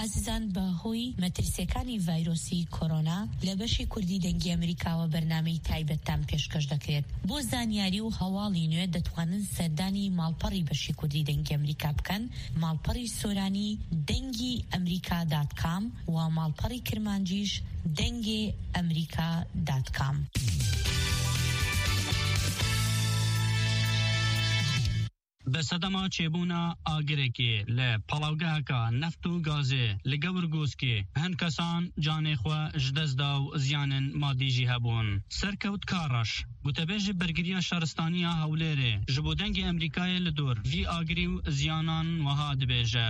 ئازیزان بەهۆی مەترسیەکانی ڤایرۆسی کۆرۆنا لە بەشی کوردی دەنگی ئەمریکاوە بەرنامەی تایبەتتان پێشکەش دەکرێت. بۆ زانیاری و هەواڵی نوێ دەتوانن سەردانی ماڵپەڕی بەشی کوردی دەنگی ئەمریکا بکەن، ماڵپەڕی سۆرانی دەنگی ئەمریکا.com و ماڵپەڕی کرمانجیش دەنگی ئەمریکا.com. بەسەدەما چێبوونا ئاگرێکێ لە پەڵاوگەهەکە نەفت و گازێ لە گەورگۆسکێ هەند کەسان جانێخوا ji destda و ziyanên madî jî hebûn. Serkewt Karaş gotebêjê bergiriya şaristaniya Hewlêrê ji bo dengê Amerîkayê li dor vî agirî û ziyanan wiha dibêje.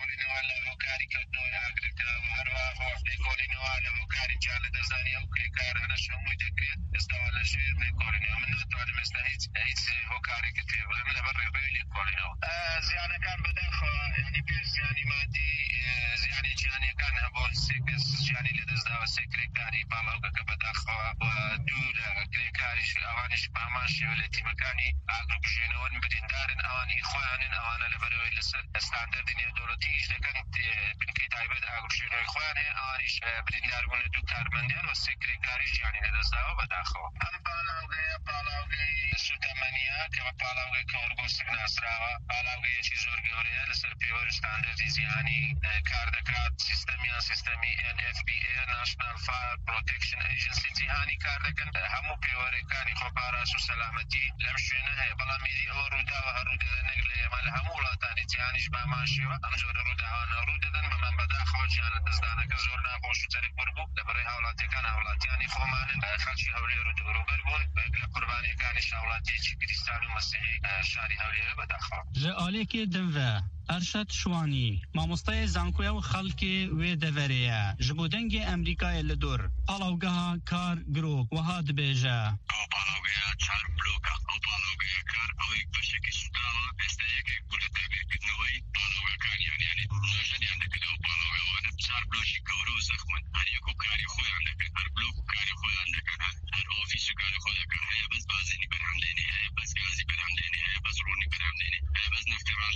زیانه کان بداخل یعنی بیش زیانی مادی زیانی جانی کان هبون سیکس زیانی لدزدا و سکرتاری بالاوگه که بداخل و دول کرکاریش آوانش پاماش ولتی مکانی اگرب جنون بدیندارن آوانی خوانن آوان لبروی لسر استاندارد نی دولتیش دکان بنکی تایبد اگرب جنون خوانه آوانش بدیندار بون دو کارمندان و سکرتاری جانی لدزدا و بداخل هم بالاوگه سوتمانیا که بالاوگه کورگوسک ناسراوا بالاوگه چیز ورگوریه لسر پیور استاندارد زیانی کاردکات سیستمی NFPA National Fire Protection Agency جهانی کاردکن همو پیوری کانی خبراش و سلامتی لمشونه هی بالا میری او رودا و هرودا نگله مال همو لاتانی جهانیش با ماشیو هم جور رودا هانا رودا دن بمن بدا خواج جهان دزدانه که زور ناخوش تریک بربو لبرای حولاتی کان حولاتیانی خومانن خلچی حولی رودا روبر بون بگل قربانی کانی شولاتی چی کریستان و مسیحی شاری حولی بدا خوا جعالی که دنوه ارشد شوانی مامۆستای زانکۆیە و خەڵکی وێ دەڤەرەیە ji bo dengê Amerîkayê li dor palavgeha kar girov wiha dibêje. Ew palavgeya çar bloka ew palavgeya kar ew yek beşekî sudawa hesteyekek bû li tevbirkirineweyî palavgekan yani nojeniyan dikin ew palavgewana çar blokî gewre û zexmin her yek û karî xwe yan dikin her blok û karî xwe yan dikin her ofîs û karî xwe dikin heye bez bazenî berhemdênê heye bez gazî berhemdênê heye bez ronî berhemdênê heye bez neftê roj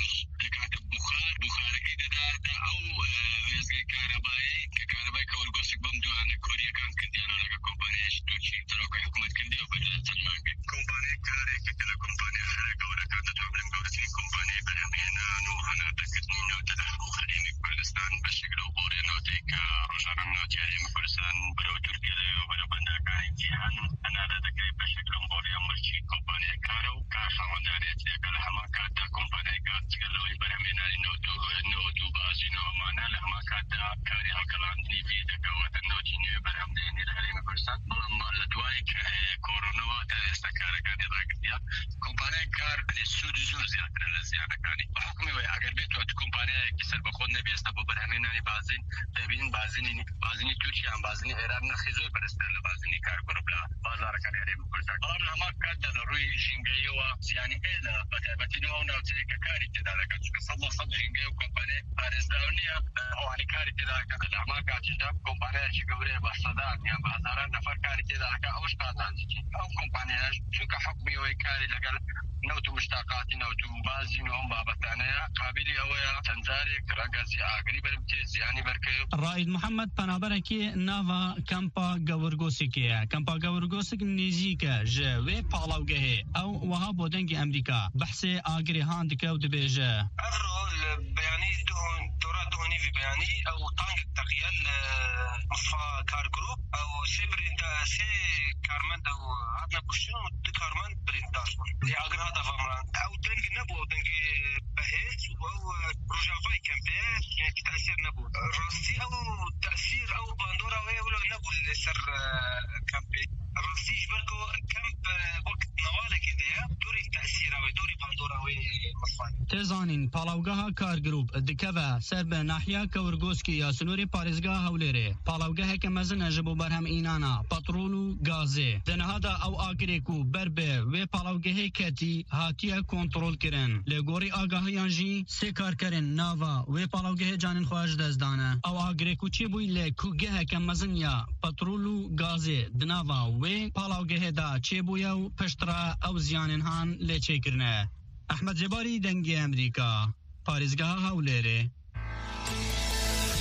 بخارکی داده او وزگی کاربایی که کاربایی که ورگوسک بم دوانه کوریه کان کردیانو لگه کمپانیش توچی تروکه حکومت کردی و بجل سلمانگه کمپانی کاری که کلا کمپانی خیلی گوره کانده توبلم گورتین کمپانی برهمینا نو هنا دکتنی نو تده و خلیمی کردستان بشکل و بوری نوتی که روشانم نوتی علیم کردستان برو ترکیه لیو برو بندکانی جیهان انا دا دکری بشکل و بوری مرچی کمپانی کارو که خوانداریت لیکل همان کاتا کمپانی کار چگلوی برهمینا نو بازی نو مانه لما کاتا کاری هکلان نیوی دکوات نوتی نیو برهمدینی لحریم کردستان بلام لدوائی که کورونا و تا استکارکانی راگردیا کمپانی کار سود زور زیادر لزیانکانی حکمی و اگر بیتو ات کمپانی کسر بخود نبیسته با برهمینانی بازین تبین بازینی ترکیه هم بازینی ایران نخیزور برستر لبازینی کار گروبلا بازارکانی حریم کردستان بلام لما کاتا روی جنگی و زیانی ایلا بطبتی نو نوتی که کاری تدارکان چون صد جنگی و کمپانی ارزداونیه اوانی کاری تدارکان لما کاتیجا کمپانی چی گوره بصدان یا بازاران نفر کاری تدارکان اوش قادانجی او کمپانی چون که حکمی و کاری لگل نوتو مشتاقاتی نوتو بازی نو هم بابتانه قابلی اویا تنزاری کرنگازی آگری برمتی زیانی برکیو رائد محمد پنابرکی ناوا کمپا گورگوسکیه کمپا گورگوسک نزیکه جه وی پالاوگهه او وها بودنگی امریکا بحث آگری هاندکه و دبیجه افرو بیانی دهونی في بياني او طانق التقيل مصفى كار جروب او سي كارمند او عدنا كوشنو دي كارمند برينداش يا اگر هذا فمران او دنج نبو دنج بهيج او رجافاي كامبي يعني تاثير نبو راستي او تاثير او باندورا ولا نبو لسر كامبي راستيش بركو كامب وقت نواله كده دوري تاثير او دوري باندورا وي مصفى تزانین پالاوگاها کار گروپ دکوه سر به ناحیه کورگوسکی یا سنوری پارێزگا هەولێرێ پاڵاوگەهێکە مەزنە بۆ بەرهەم ئینانە پەترۆل و گازێ دەنەهادا ئەو ئاگرێک و بەربێ وێ پاڵاوگەهەی کەتی هاتیە کۆنتڕۆلکردن لێ گۆڕی ئاگاهیان ژی سێ کارکەرن ناوا وێ پاڵاوگەهێ جانن خۆش دەستدانە ئەو ئاگرێک و چی بووی لێ کوگەهەکە مەزنیا پەترۆل و گازێ دناوا وێ پاڵاوگەهێدا چێبوویە و پشترا ئەو زیانن هاان لێ چێکردنە ئەحمەد جێباری دەنگی ئەمریکا پارێزگاها هەولێرێ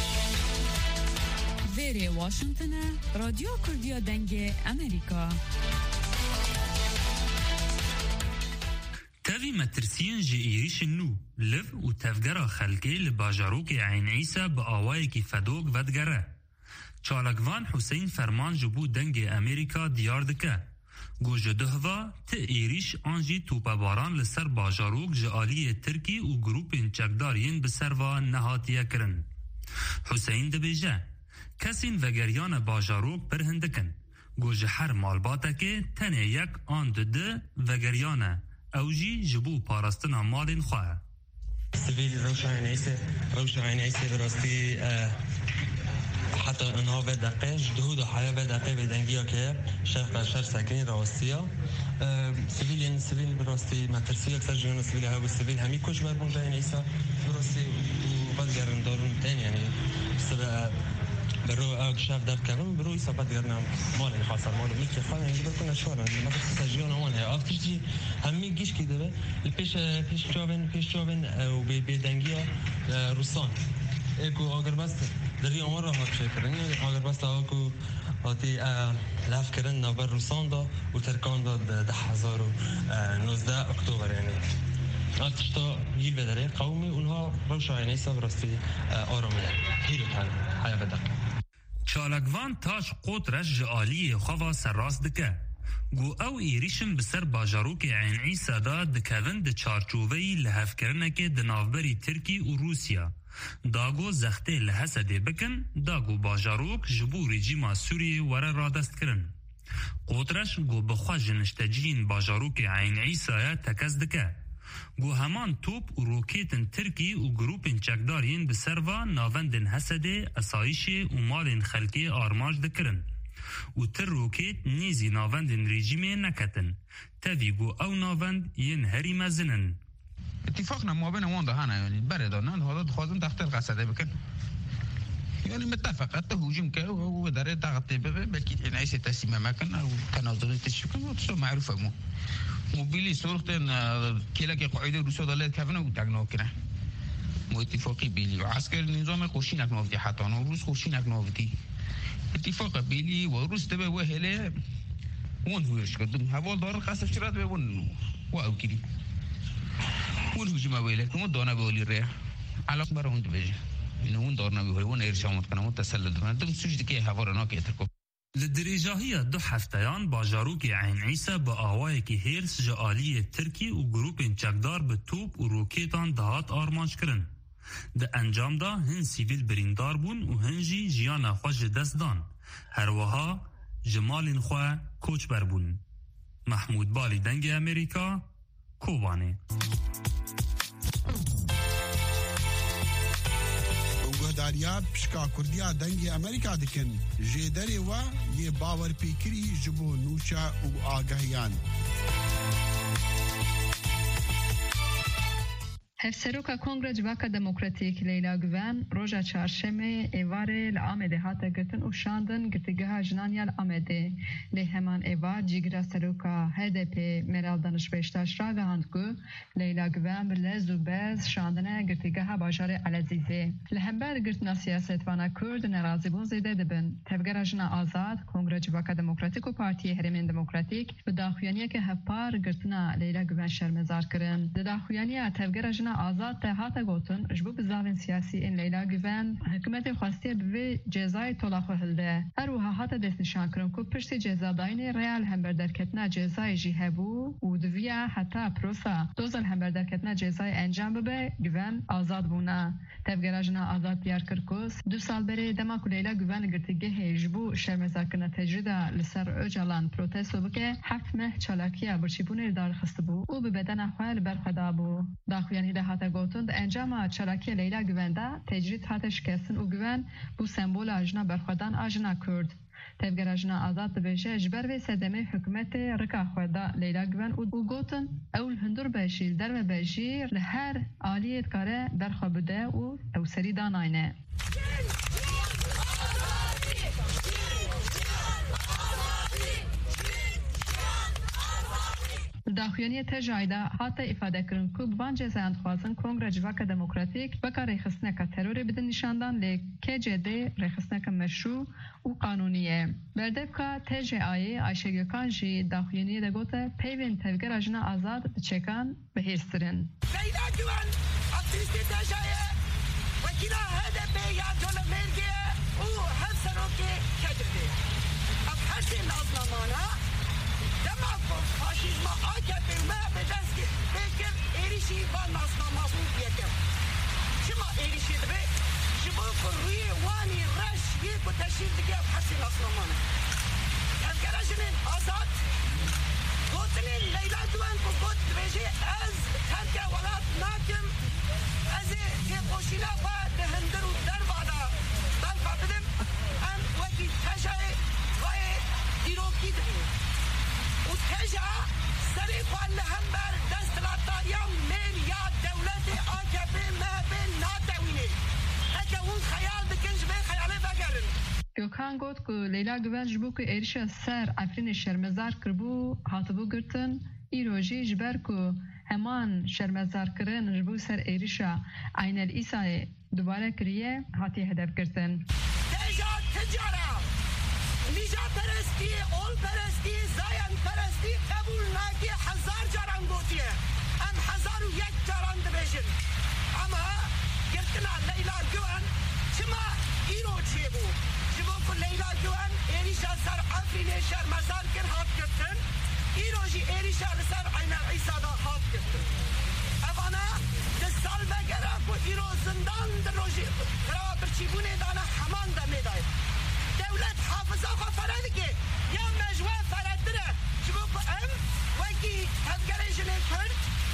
ویری واشنطن رادیو کردیا دنگ امریکا. تاوی مترسیان جی ایریش نو لف و تفگرا خلقی لباجاروک عین عیسا با آوائی کی فدوگ ودگره. چالکوان حسین فرمان جبو دنگ امریکا دیار دکه. گوجه دهوا ته ایریش آنجی توپا باران لسر باجاروک جالی ترکی و گروپین چکدارین بسروا نهاتیه کرن. حسین دبیجه کسین وگریان باجاروک پرهندکن. گوجه هر مالباته که تنه یک آن ده وگریانه اوجی جبو پاراستنا مالین خواه. سبیل روش عین عیسی براستی حتی انها به دقیق جهود و حیا به دقیق به دنگیا که شیخ بشر ساکنین راستیا سبیل براستی مترسی اکثر جیان سبیل ها و سبیل همی کش بر بونجا عین عیسی براستی و بعد گرم دارون تین یعنی سبب برو اگ شاف در کردم برو اصابت گرنم مال خاصه مال میکی خواهد اینجا بکنه شورن مثلا سجیان آنه آفتیجی همی گیش کی داره پیش جوابن و به دنگیا روسان اگه اگر بس دری آمار را هات کردن اگر بس آگو آتی لاف کردن نبر روسان دا و ترکان دا 2019 اکتبر یعنی آتشتا گیل بداره قومی اونها روش عینی سبراستی آرامیه هیرو تن حیا بدق چالکوان تاش قطرش جالی خوا سراس دکه گو او ایریشم بسر باجاروک عین عیسا دا دکوین د چارچوبهی لحف کرنه که دنافبری ترکی و روسیا داگو زخته لحسده بکن داگو باجاروک جبو رژیم سوریه وره رادست کرن قطرش گو بخوا جنشتجین باجاروک عین عیسا تکز دکه گو همان توپ و روکیتن ترکی و گروپین چکدارین بسروا ناوندن حسده اسایش و مالین خلقی آرماج دکرن و تر روکیت نیزی ناوندن رژیمه نکتن تاوی گو او ناوند ین هری مزنن اتفاقنا ما بین وان دهانه یعنی بردانن حالا خوازم تختل قصده بکن یعنی متفقت هجوم که و داره تغطیه ببه بلکه این عیسی تسیمه مکن و تنازل تشکیل کن و تو معروفه مو موبیلی سرختن کلا که قاعده روسا دالت کفنه و تگنا کنه مو اتفاقی بیلی و عسکر نظام خوشی نکنافتی حتی روس خوشی نکنافتی اتفاق بیلی و روس تبه و هله وان هوش کردم هوا دار قصف شرات به وان و او کلی وان هجوم اوله که دانه بولی ره علاق برای اون بجه اینو اون دار نبی وان ارشامت کنه اون تسلط کنه دم سوچ که هوا را ناکه ترکب لدرجاهی دو هفتهان باجاروک عین عیسا با آوایی که هیرس جالی ترکی و گروپین چکدار به توپ و روکیتان دهات آرمانج کرن. ده انجام دا هن سیویل بریندار بون و هنجی جیانا خوش دست دان. هر وها جمالین خواه کوچ بر بون. محمود بالی دنگ امریکا کوبانه. داریا پشکا کردیا دنگ امریکا دکن جدری و یه باور پیکری جبو نوچا و آگاهیان هفسروکا کنگره جواکا دموکراتیک لیلا گوان روژا چارشمه ایواره لآمده هاتا گرتن و شاندن گرتگاه جنانیا لآمده لی همان ایوار جیگرا سروکا HDP مرال دانش بیشتاش را گهاند گو لیلا گوان بلز و بز شاندنه گرتگاه باجار علزیزه لهمبر گرتنا سیاست وانا کرد نرازی بون زیده دبن تفگر جنا آزاد کنگره جواکا دموکراتیک و پارتی هرمین دموکراتیک به داخویانیه که هفپار گرتنا لیلا گوان شرمزار کرن ده داخویانیه تفگر جنا آزاد تهات گوتن جبو بزاوین سیاسی این لیلا گوان حکومت خواسته به جزای طلاق هلده هر و هات دست نشان کرن کو پشت جزا داین ریال هم بردرکتنا جزای جهبو و دویا حتی پروسا دوزل هم بردرکتنا جزای انجام ببه گوان آزاد بونا تفگراجنا آزاد دیار کرکوس 2 سال بری دماغ لیلا گوان گرتگه جبو شرمزار کنه تجربه لسر اجالان پروتست بکه 7 ماه چالاکیه برچیبونه دار خستبو و به بدن خوال برخدابو داخویانی هاتا گوتند انجام چالاکی لیلا گوانده تجرید هاتا شکستن و گوان بو سمبول آجنا برخودان آجنا کرد تفگر آجنا آزاد بشه جبر و صدمه حکومت رکا خورده لیلا گوان و گوتن اول هندور بشیل درم بشیر لهر آلیت کاره برخوا بده و او سری داناینه داخویانی تجایدا حتی افاده کرن که بان جزایند خوازن کنگره جواک دموکراتیک بکا ریخستنک ترور بدن نشاندان لیکه جده ریخستنک مشروع و قانونیه. بردفکا تجایی عایشه گوکان جی داخویانی دگوته پیوین تفگر اجنا آزاد بچکان بهیسترن. لیلا جوان اکتیویستی تجایی وکیلا HDP یا جل مرگیه و حفظروکی کجده. اب هرچی نازنامانا دماغ فاشیزم آکد ما به دست بکر ایریشی با نازنامه بود بیکر. شما ایریشی دبی شما روی وانی رش یک و تشکیل دیگه هرچی نازنامانه. تفکرشنین آزاد گوتنین لیلا جوان کو گوت بیشی از ترک ولات ناکم از که خوشیلا با دهندر و دربادا دلفا بدم ام وکی تشای وای دیروکی دهیم و تشا سری خوان لهم بر دست لاتاریام میل یا دولت AKP مهبه ناتوینه اکه اون خیال بکنج به خیاله بگرن. گوکان گوت که لیلا گوان جبو که ایرش سر افرین شرمزار کربو هاتبو گرتن ایروژی جبر که همان شرمزار کرن جبو سر ایرشا عین الایسای دوباره کریه هاتی هدف گرتن. تجارة نجات پرستی، اول پرستی، زاین پرستی قبول ناکی 1000 جاران گوتیه ام 1001 جاران دبیشن اما گرتنا لیلا جوان چما ایرو چیه بو جبو که لیلا جوان ایریشا سر افرین شرمزار کر هات گرتن ایرو جی ایریشا سر عین العیسا دا هات گرتن اوانا دستال بگره که ایرو زندان در روشی برای برچیبونه دانا همان دا میدای دولت حافظه خو فرد که یا مجوه فرد دره شبو که ام وکی تفگرشن کرد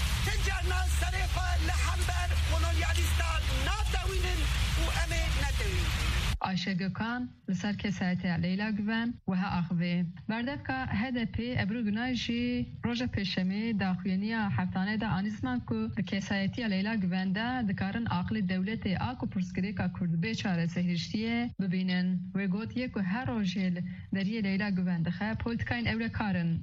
تنجرنا سره خو لحنبر کولونیالیستان ناتوینن و امه نتوین. عایشه گوکان لسر کسایت لیلا گوان و ها آخوه بردف که HDP ابرو گنایشی روژه پیشمی داخوینی هفتانه دا آنیزمان که کسایتی لیلا گوان دا دکارن عقل دولت آکو پرسکری که کرد بیچاره سهرشتیه ببینن و گوت یک و هر روژه دریه لیلا گوان دخواه پولتکاین اوله کارن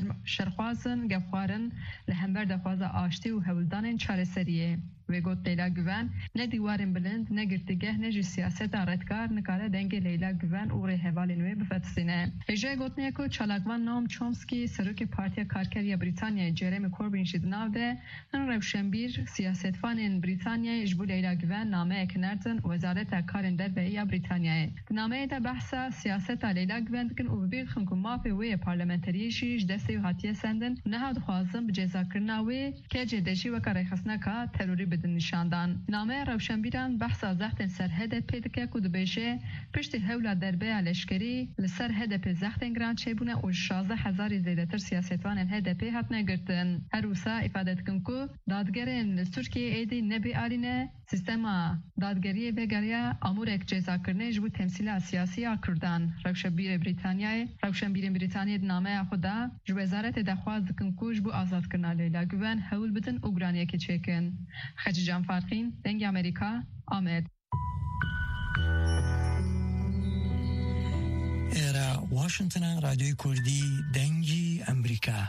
شرخوازن گفخوارن لحنبر دخوازه آشتی و هولدان چاره سریه و گوت لیلا گوان نه دیوارن بلند نه گرتگه نه جو سیاست ردکار نکاره دنگ لیلا گوان او ری حوالی نوی بفتسینه. اجای گوت نیکو چالاگوان نام چومسکی سروک پارتیا کارکریا بریتانیا جرمی کوربین شد ناوده نن روشنبیر سیاستفان بریتانیا اجبو لیلا گوان نامه اکنردن وزارت کارن دربه بریتانیا. نامه دا بحثا سیاست لیلا گوان دکن او ببید خنکو مافی وی پارلمنتریشیش دستی و حاتیه سندن نهاد خوازم بجزا کرناوی که جدشی و کاری خسنکا تروری بدن نشاندان. نامه روشنبیران بحثا زختن سر HDP دکه کود بیشه پشت هولا دربه لشکری لسر HDP زختن گران چیبونه و 16,000 زیادتر سیاستوان HDP هات نگرتن. هروسا افادت کن که دادگرین ترکیه ایدی نبی آلینه سیستما دادگری بگریا امورک جزا کرنه جبو تمثیل سیاسی کردن. روشنبیر بریتانیا نامه خدا جو وزارت دخواست کن که جبو آزاد کرنا لیلا گوان حول بدن اوگرانیه که چکن. خجی جان فارقین دنگ امریکا آمد. ایرا واشنطن رادیوی کردی دنگی امریکا.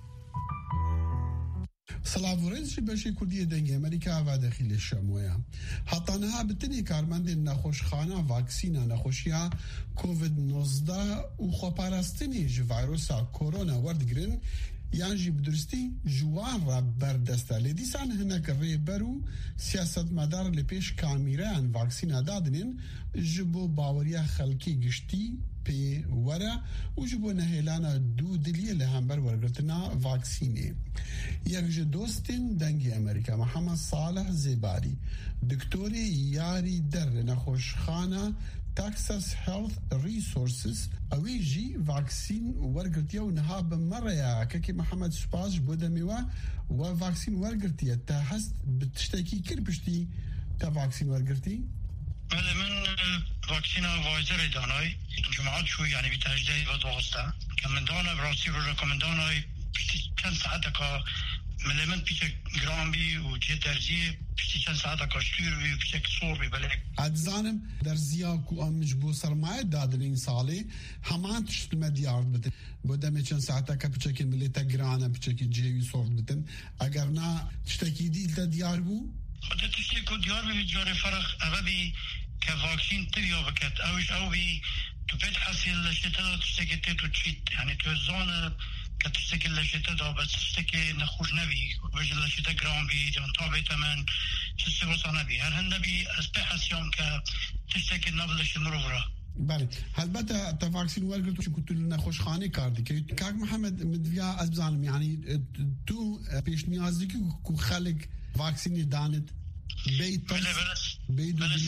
سلام ورزشی باشی کردی دنگ امریکا و داخل شمویا. حتی نه بتنی کارمند نخوشخانه واکسینا نخوشیا کووید 19 و خپارستنی ویروسا کرونا وردگرن یعنی بدرستی جوان را بردسته لیدیسان هنک ریبرو سیاست مدار لپیش کامیران واکسینا دادنین جبو باوریا خلکی گشتی پی ورا و جبو نهیلانا دو دلیه لهمبر ورگرتنا واکسینه. یک دوستین دنگی امریکا محمد صالح زیباری دکتوری یاری در نخوشخانه تاکساس هیلث ریسورسز اوی جی واکسین ورگرتیا و نها بمریا که محمد سپاس بودمیوا و واکسین ورگرتیا تا هست بتشتکی کر پشتی تا واکسین ورگرتی؟ بله من واکسین وایزر دانای جماعت شو یعنی بی تجدید و دوسته که من دانای براستی رو رکمندانای چند ساعت که ملمن پیچک گرام بی و چه درجیه پیچه چند ساعت کاشتور بی و پیچک صور بی بله ادزانم درزیا کو امج بو سرمایه دادن این سالی همان تشت مدیارد بتن بودم چند ساعت که پیچک ملیتا گرانه پیچک جیوی صور بتن اگر نه تشتکی دیل تا دیار بو خود تشتکی کو دیار بی جار فرق اوه بی که واکسین تبیا بکت اوش او بی تو پیت حسیل لشتا تشتکی تیتو چیت یعنی تو زون که تشتکی لشتا دا بس تشتکی نخوش نبی وجه لشتا گرام بی جان تابی تمن تشتکی بسا نبی هر هنده بی از پی حسیام که تشتکی نبلش مروورا بله البته تا واکسین ورگرتو چون تو نخوش خانه کردی که کاک محمد مدویا از بزانم یعنی تو پیش نیازی که خلق واکسین دانت بیت بله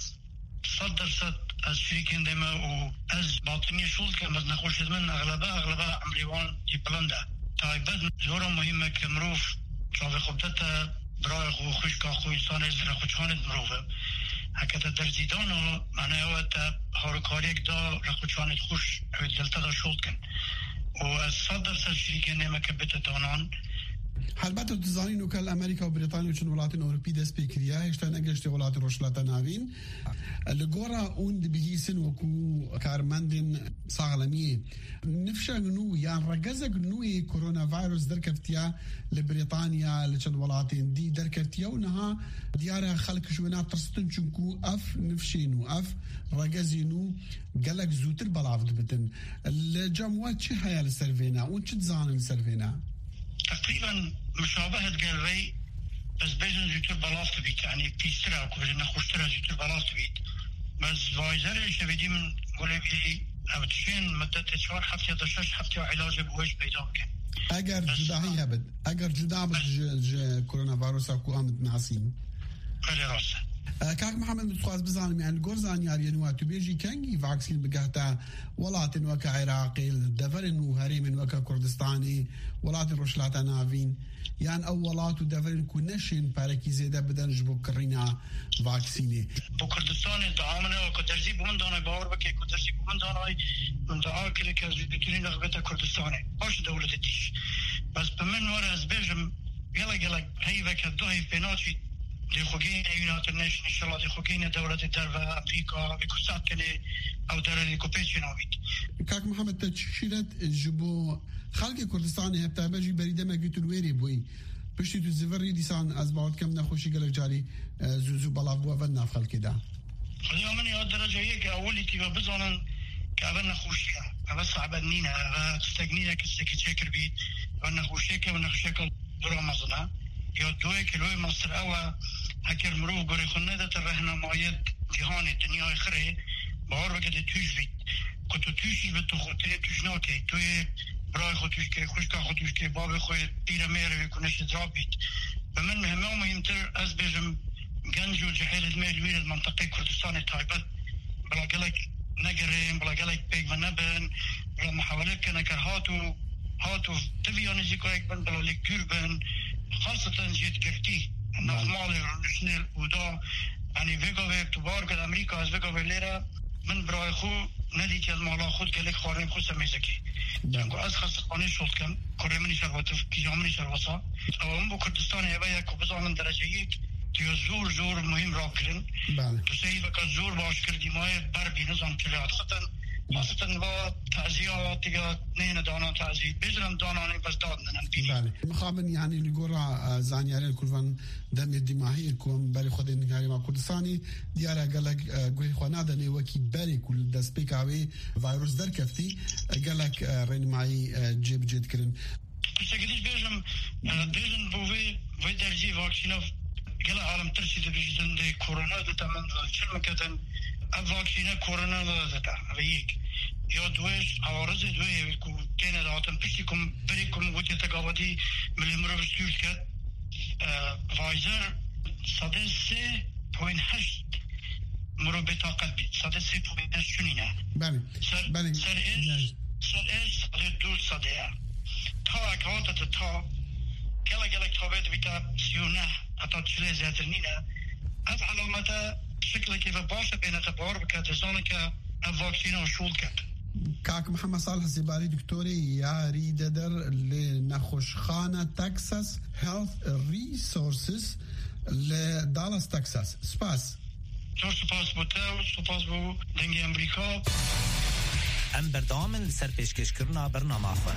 صدر از شریکین دیمه و از باطنی شولد که از نخوش من اغلبه امریوان دیپلنده تایبت زورا مهمه که مروف چاوه خوبدتا برای خوشکا خو انسان از رخوچانت مروفه حکتا در زیدانو معنی اوتا هاروکاریک دا رخوچانت خوش دلتا دا شولد کن و از صدر شریکین دیمه که بتا دانان البته تزانین و کل امریکا و بریتانیا و چون ولات اروپی دست پیکریه هشتا نگشت ولات روشلاتا ناوین لگورا اون بهیسن وکو کارمندن ساغلمیه نفشا نو یان رگزک نوی کرونا ویروس در کفتیا لبریتانیا لچن ولاتین دی در کفتیا و نها دیاره خلق شوینا ترستن چونکو اف نفشینو اف رگزینو گلک زوتر بلافد بتن لجموات چه هیا لسرفینا اون چه تزانن لسرفینا تقريبا مشابهة قلبي بس بيجن زيتر بلاست بيت يعني بيسترا وكوجنا خوشترا زيتر بلاست بيت بس فايزر شبيدي من قلبي او تشين مدة 4 هفته تا 6 هفته علاج بوش پیدا بکن اگر جداهی هبد اگر جدا بد کرونا ویروس کو آمد ناسین خیلی راسته كاك محمد متخواز بزانم يعني الجورزان يارين واتو بيجي كانجي فاكسين بقهتا ولاتن وكا عراقي دفرن وهريمن وكا كردستاني ولاتن روشلاتا نافين يعني اولات ودفرن كونشين باركي زيدا بدن جبو كرينا فاكسيني بو كردستاني دعامنا وكو درزي بمن دانا باور بكي كو درزي بمن دانا من دعا كده كازويتوني نغبتا كردستاني باش دولة تيش بس بمن ورز بيجم يلا هيفك الدوهي بيناتي دي خوگين يونايتد نيشن ان شاء الله دي خوگين دولة الدربة امريكا بكسات كني او دولة الكوبيشن اوبيت كاك محمد تشيرت جبو خلق كردستان هبتا بجي بريده ما قلت الويري بوي بشتي تو زفري ديسان از بعد كم نخوشي قلق جاري زوزو بلافبو افدنا في خلق دا خليها مني هالدرجة هيك اولي تيبا بزانا كابنا خوشيها بس عبدنينا تستقنينا كستكي تشكر بيت ابنا خوشيها ابنا خوشيها دورا مزنا یا دوی کلوی مصر اوه اگر مروف گوری خونه ده ترهنا ماید جهان دنیای خره بار بگده توش بید که تو توشی به تو خودتره توش ناکه توی برای خود توش که خوشکا خود توش که باب خود پیره میره بکنش دراب بید و من مهمه و مهمتر از بیجم گنج و جحیل الميل المنطقه كردستان تایبت بلا قلق نقرين بلا قلق بيق ونبن بلا محاولات كنكر هاتو تبيان زيكوك بن بلا لكير بن خاصة جيت كرتي الناس مالي رنشنل ودا يعني فيقا في اكتبار قد امريكا از فيقا في ليرة من براي خو نديك المالا خود كالك خارين خو سميزكي جانكو از خاصة قاني شلط كم كرمني شروطف كيجامني شروطا او هم بو كردستان يبايا كو بزانن درجة يك تيو زور مهم راب كرن دوسي وكا زور باش كردي ماي بربي نظام كليات خاصة با تعزيات يا نين دانا تعزي بيجرم دانا بس دادنا بله مخابن يعني لجورا زانياري الكلفان دم الدماهي كون بالي خدين نهاري ما كردستاني ديارا قالك قوي خوانا دني وكي بالي كل دسبيك عوي فيروس در كفتي قالك رين معي جيب جيد كرن بس قديش بيجرم بوفي درجي فاكسينوف قال عالم ترسي بيجدن دي كورونا دتمن شرمكتن الفاكسينه كورونا دتا هيك يا دوش عوارض دوی کو کنه داتن پشتیکم بریکم وقتی تقابلی ملیمرو بستوشکت فایزر 103.8 مرو بطاقت بید 103.8 شنینه بله سر ایش 2 صده تا اکوانت تا گلک تابید بیتا 39 حتی 40 زیادر نینه از علامت شکل که باشه بینت بار بکرد زانه که الواکسینه شول کرد کاک محمد صالح زیباری دکتوری یاری ددر لنخوشخانه تکساس هیلث ریسورسز لدالاس تکساس. سپاس. سپاس بوده و سپاس بو دنگ امریکا. ام بردامن لسر پیشکش کرنا برنامه خواه.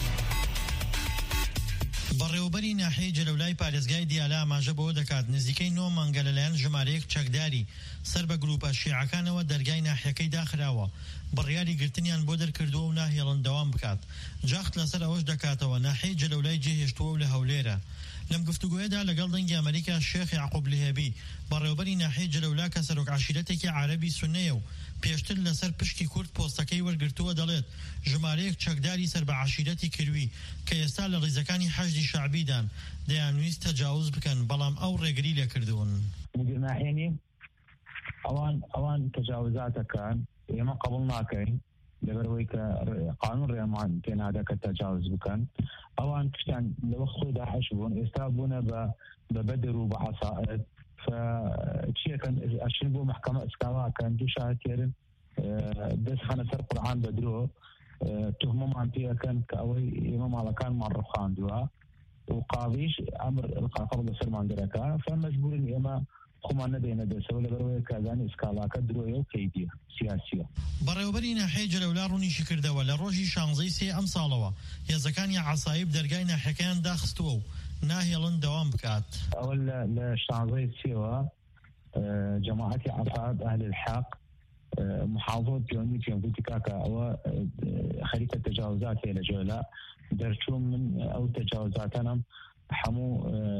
بەڕێوەبەری ناحەیەی جەلەولای پارێزگای دیالە ئاماژە بەوە دەکات نزیکەی 9 مانگە لەلایەن ژمارەیەک چەکداری سەر بە گروپە شیعەکانەوە دەرگای ناحیەکەی داخراوە بڕیاری گرتنیان بۆ دەرکردووە و ناهێڵن دەوام بکات. جاخت لەسەر ئەوەش دەکاتەوە ناحەیەی جەلەولای جێهێشتووە و لە هەولێرە. لەم گفتوگۆیەدا لەگەڵ دەنگی ئەمریکا شێخ یعقوب لێهێبی بەڕێوەبەری ناحەیەی جەلەولا کە سەرۆک عەشیرەتێکی عەرەبی سوننەیە و پێشتر لەسەر پشکی کورد پۆستەکەی وەرگرتووە دەڵێت ژمارەیەک چەکداری سەر بە عەشیرەتی کروی کە ئێستا لە ڕیزەکانی حەشدی شەعبیدان دەیانویست تەجاوز بکەن بەڵام ئەو ڕێگری لێکردوون. مدیر ناحێنی ئەوان تەجاوزاتەکان ئێمە قبول ناکەین لەبەرەوەی کە قانون ڕێمان تێنادا کە تەجاوز بکەن. ئەوان پشتیان لەوە خۆی داعش بوون ئێستا بوونە بە بەدر و بە عەسائر چیەکەن ئەچن بۆ محکەمە ئیسکاواکەن دوو شاهدێرن دەستخەنە سەر قورعان بە درۆ تهمەمان پێەکەن کە ئەوەی ئێمە ماڵەکانمان ڕوخاندووە و قاضیش ئەمر القاقەڵ لەسەرمان دەرەکا فمەجبورن ئێمە خۆمان نەدەینە دەسەوە لەبەرەوەی کازانی ئیسکاڵاکە درۆیە و کەیدیە سیاسیە. بەڕێوەبەری ناحەیەی جەلەولا ڕوونیشی کردەوە لە ڕۆژی 16 سێ ئەم ساڵەوە هێزەکانی عەسایب دەرگای ناحیەکەیان داخستووە و ناهێڵن دەوام بکات. ئەوە لە 16 سێوە جەماعەتی عەسایب ئەهل الحەق محافظ پیۆنی پێوتی کاکە ئەوە خەریکە تەجاوزات هەیە لە جەلەولا دەرچوون من ئەو تەجاوزاتانم هەموو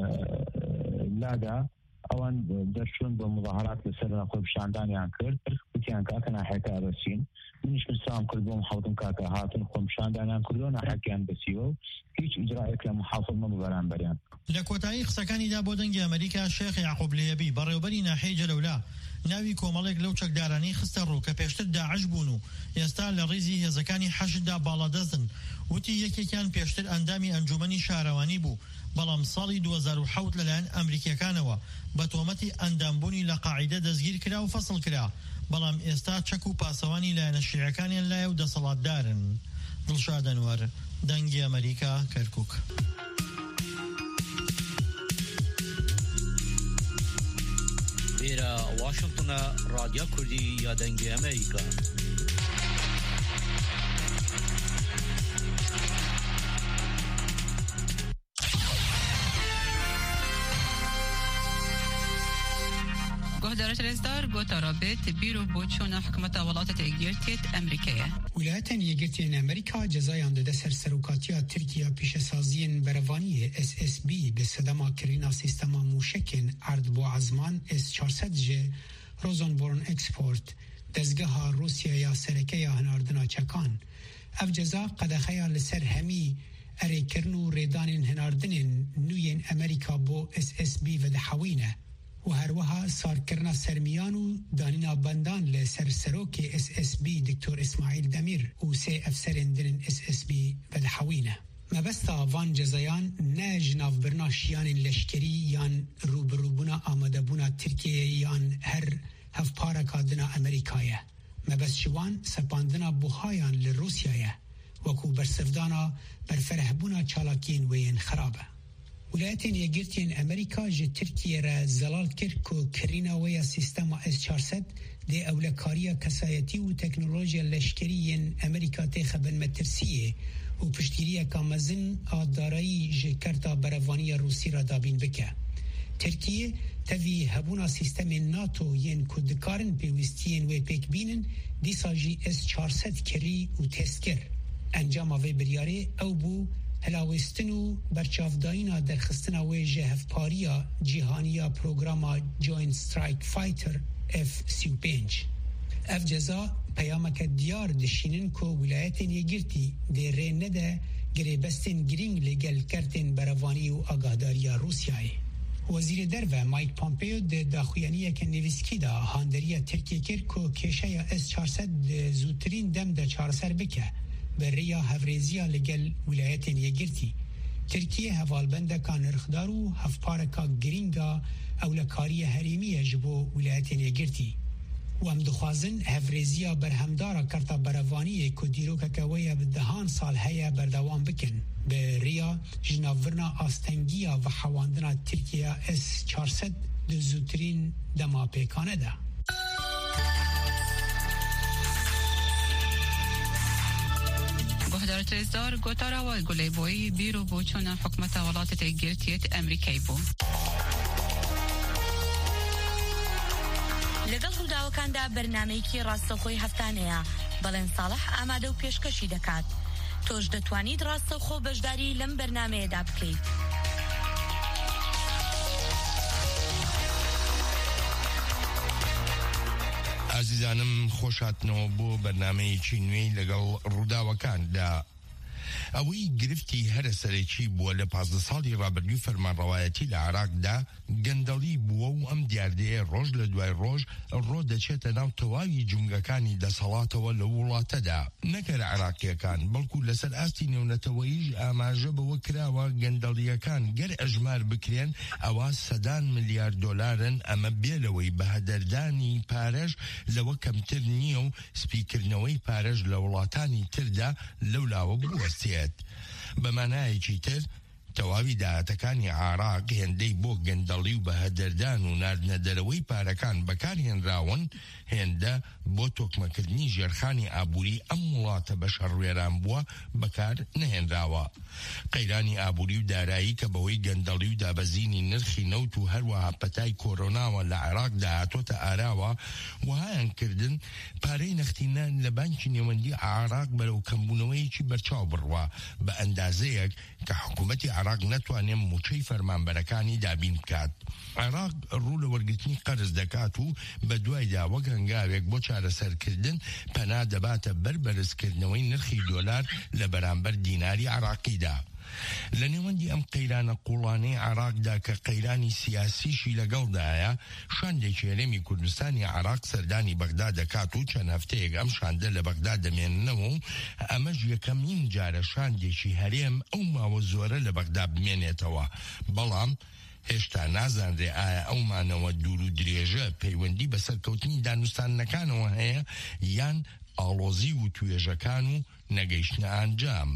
لادا ئەوان دەرچوون بە مظاهرات لەسەر خۆپیشاندانیان کرد وتیان کاکە ناحیەکە ئەبەسین منیش پرسام کرد بۆ محەوتم کاکە هاتن خۆپیشاندانیان کردەوە ناحیەکیان بەسیوە و هیچ ئیجرایەک لە محافظ نەبوو بەرامبەریان. لە کۆتایی قسەکانیدا بۆ دەنگی ئەمریکا شێخ یعقوب لێهێبی بەڕێوەبەری ناحەیەی جەلەولا ناوی کۆمەڵێک لەو چەکدارانی خستە ڕوو کە پێشتر داعش بوون و ئێستا لە ڕیزی هێزەکانی حەشددا باڵادەستن. وتی یەکێکیان پێشتر ئەندامی ئەنجومەنی شارەوانی بوو بەڵام ساڵی 2007 لەلایەن ئەمریکیەکانەوە بە تۆمەتی ئەندامبوونی لە قاعیدە دەستگیر کرا و فەسڵ کرا بەڵام ئێستا چەک و پاسەوانی لایەنە شیعەکانیان لایە و دەسەڵاتدارن. دڵشاد ئەنوەر دەنگی ئەمریکا کەرکووک. لێرە واشنگتنە رادیۆ کوردی یا دەنگی ئەمریکا. گهدارش رزدار گوتا رابط بیرو بوچون حکومت ولایت یەکگرتووە ئەمریکایە. ویلایەتە یەکگرتووە ئەمریکا جەزایان دەدە سەر سەرۆکاتیە تورکیا پیشەسازیên بەرەوانیە SSB بە سەدەما کردنا سیستەما موشکên erd بۆ عەزمان S400 ji Rosenborn Export دەستگەها رووسیایا سەرەکەیە هەناردنا چەکان. ئەv ceza قەدەخەیە لەسەر هەمی ئەرێکردن و ڕێدانên هەناردنên نوێن ئەمریکا بۆ SSB vedexewîne و هەروەها سارکردنا سەرمیان و دانینا بەندان لەسەر سەرۆکی SSB دکتۆر ئیسماعیل دەمیر و سێ ئەفسەرên دنên SSB vedexewîne. مەبەستا van cezayان ne ji navbirina şiyanên leşkerî yan rûbirûbûna amadebûna Tirkiyeyê yan her hevpareka dina Amerîkayê. Mebest ji wan sepandina buhayan li Rûsyayê wekû bersivdana berferehbûna çalakiyên wê yên xerab e. Wilayetên Yekgirtiyên Amerîka ji Tirkiye re zelal kir ku kirîna wê ya sîstema S400 dê ewlekariya kesayetî û teknolojiya leşkerî yên Amerîka tê xebenmetirsiyê û piştîriyeka mezin a darayî ji kerta berevaniya Rûsî re dabîn bike. Tirkiye tevî hebûna sîstemên NATO yên ku dikarin pêwîstiyên wê pêk bînin dîsa jî S400 kirî û têskir. Encama vê biryarê ew bû هلاوستن و برچافدایینا درخستنا وی جهفپاریا جیهانیا پروگراما جوینت سترایک فایتر F-35. اف جزا پیامک دیار دشینن که ولایتین یگرتی دی رینه ده گریبستین گرینگ لگل کرتین بروانی و آگاهداریا روسیای. وزیر درو مایک پامپیو ده داخویانیه که نویسکی ده هاندریا ترکیه کر که کشه یا S400 زودترین دم ده چارسر بکه بریا هفریزیا لگل ولایتین یگرتی. ترکیه هوالبنده کان رخدار و هفپارکا گرینگا اولکاری حریمی جبو ولایتین یگرتی. و ام دخوازن هفریزیا برهمدارا کرتا بروانی که دیروککویا بدهان سال هیا بردوام بکن. به ریا جناورنا آستنگیا و حواندنا ترکیه S-400 دو زودترین دما پیکانه ده. گهدار تریزدار گوتارا و گلی بوی بیرو بوچون حکمت ولایت تگیرتیت امریکایی بو. لەگەڵ ڕووداوەکاندا بەرنامەیەکی ڕاستەوخۆی هەفتانەیە بەڵێن ساڵح ئامادە و پێشکەشی دەکات. تۆش دەتوانیت ڕاستەوخۆ بەشداری لەم بەرنامەیەدا بکەیت. عزیزانم خۆشاتنەوە بۆ بەرنامەیەکی نوێی لەگەڵ ڕووداوەکاندا. ئەوەی گرفتی هەرە سەرێکی بووە لە 15 ساڵی ڕابردووی فەرمانڕەوایەتی لە عێراقدا گەندەڵی بووە و ئەم دیاردەیە ڕۆژ لە دوای ڕۆژ ڕۆ دەچێتە ناو تەواوی جونگەکانی دەسەڵاتەوە لە وڵاتەدا نەکە لە عێراقیەکان بەڵکو لەسەر ئاستی نێونەتەوەییش ئاماژە بەوە کراوە گەندەڵیەکان گەر ئەژمار بکرێن ئەوە سەدان ملیار دۆلارن ئەمە بێلەوەی بە هەدەردانی پارەش لەوە کەمتر نییە و سپیکردنەوەی پارەش لە وڵاتانی تردا لەولاوە بوەستێت. بەمانایەکی تر تەواوی داهاتەکانی عێراق هێندەی بۆ گەندەڵی و بە هەدەردان و ناردنە دەرەوەی پارەکان بەکارهێنراون هێندە بۆ تۆکمەکردنی ژێرخانی ئابووری ئەم وڵاتە بە شەڕوێران بووە بەکار نەهێنراوە. قەیرانی ئابووری و دارایی کە بەوەی گەندەڵی و دابەزینی نرخی نەوت و هەروەها پەتای کۆرۆناوە لە عێراقدا هاتۆتە ئاراوە وهایان کردن پارەی نەختینە لە بانکی نێوەندی عێراق بەرەو کەمبوونەوەیەکی بەرچاو بڕوا بە ئەندازەیەک کە حکوومەتی عێراق نەتوانێت موچەی فەرمانبەرەکانی دابین بکات. عێراق ڕوو لە وەرگرتنی قەرز دەکات و بە دوایدا وەک هەنگاوێک بۆ چارەسەرکردن پەنا دەباتە بەر بەرزکردنەوەی نرخی دۆلار لە بەرامبەر دیناری عێراقیدا. لە نێوەندی ئەم قەیرانە قوڵانەی عێراقدا کە قەیرانی سیاسیشی لەگەڵدایە شاندێکی هەرێمی کوردستانی عێراق سەردانی بەغدا دەکات و چەند هەفتەیەک ئەم شاندە لە بەغدا دەمێننەوە و ئەمەش یەکەمین جارە شاندێکی هەرێم ئەو ماوە زۆرە لە بەغدا بمێنێتەوە. بەڵام هێشتا نازانرێ ئایا ئەومانەوە دوور و درێژە پەیوەندی بە سەرکەوتنی دانوستانەکانەوە هەیە یان ئاڵۆزی و توێژەکان و نەگەیشتنە ئەنجام.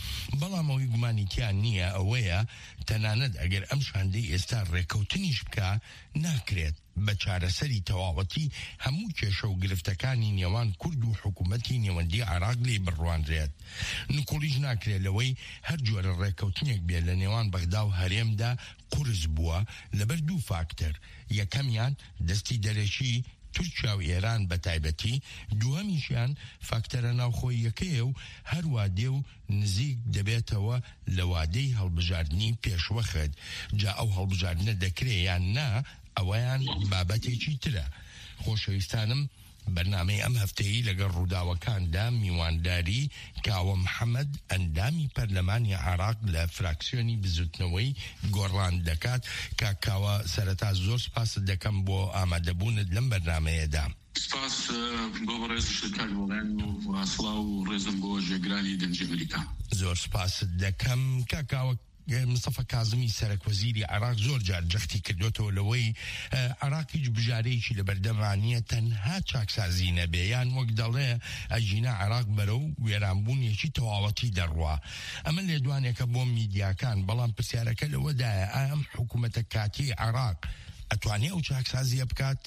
بەڵام ئەوەی گومانیتیان نییە ئەوەیە تەنانەت ئەگەر ئەم شاندەی ئێستا ڕێکەوتنیش بکە ناکرێت بە چارەسەری تەواوەتی هەموو کێشە و گرفتەکانی نێوان کورد و حکوومەتی نێوەندی عێراق لێ بڕوانرێت. نکۆڵیش ناکرێت لەوەی هەر جۆرە ڕێکەوتنێک بێت لە نێوان بەغدا و هەرێمدا قورس بووە لەبەر دوو فاکتەر. یەکەمیان دەستی دەرەکی تورکیا و ئێران بە تایبەتی، دووەمیشیان فاکتەرە ناوخۆییەکەیە و هەروە دێ و نزیک دەبێتەوە لە وادەی هەڵبژاردننی پێشوەخت. جا ئەو هەڵبژاردنە دەکرێت یان نا ئەوەیان بابەتێکی ترە. خۆشەویستانم بەرنامەی ئەم هەفتەیە لەگەڵ ڕووداوەکاندا میوانداری کاوە محەممەد ئەندامی پەرلەمانی عێراق لە فراکسیۆنی بزوتنەوەی گۆڕان دەکات. کاکاوە سەرەتا زۆر سپاست دەکەم بۆ ئامادەبوونت لەم بەرنامەیەدا. سپاس بۆ ڕێز شتال وڵێن و سڵاو و ڕێزم بۆ ژێگرانی دەنجی ئەمریکا. زۆر سپاست دەکەم. کاکاوە مستەفا کازمی سەرکوەزیری عێراق زۆر جار جەختی کردوێتەوە لەوەی عێراق هیچ بژارەیەکی لە بەردەمانیە تەنها چاکسازی نەبێ یان وەک دەڵێ ئەژینە عێراق بەرەو وێرانبوونیەکی تەواوەتی دەڕوا. ئەمە لێدوانێکە بۆ میدیاکان، بەڵام پرسیارەکە لەوەدایە ئەم حکوومەتە کاتی عێراق ئەتوانێت ئەو چاکسازیە بکات؟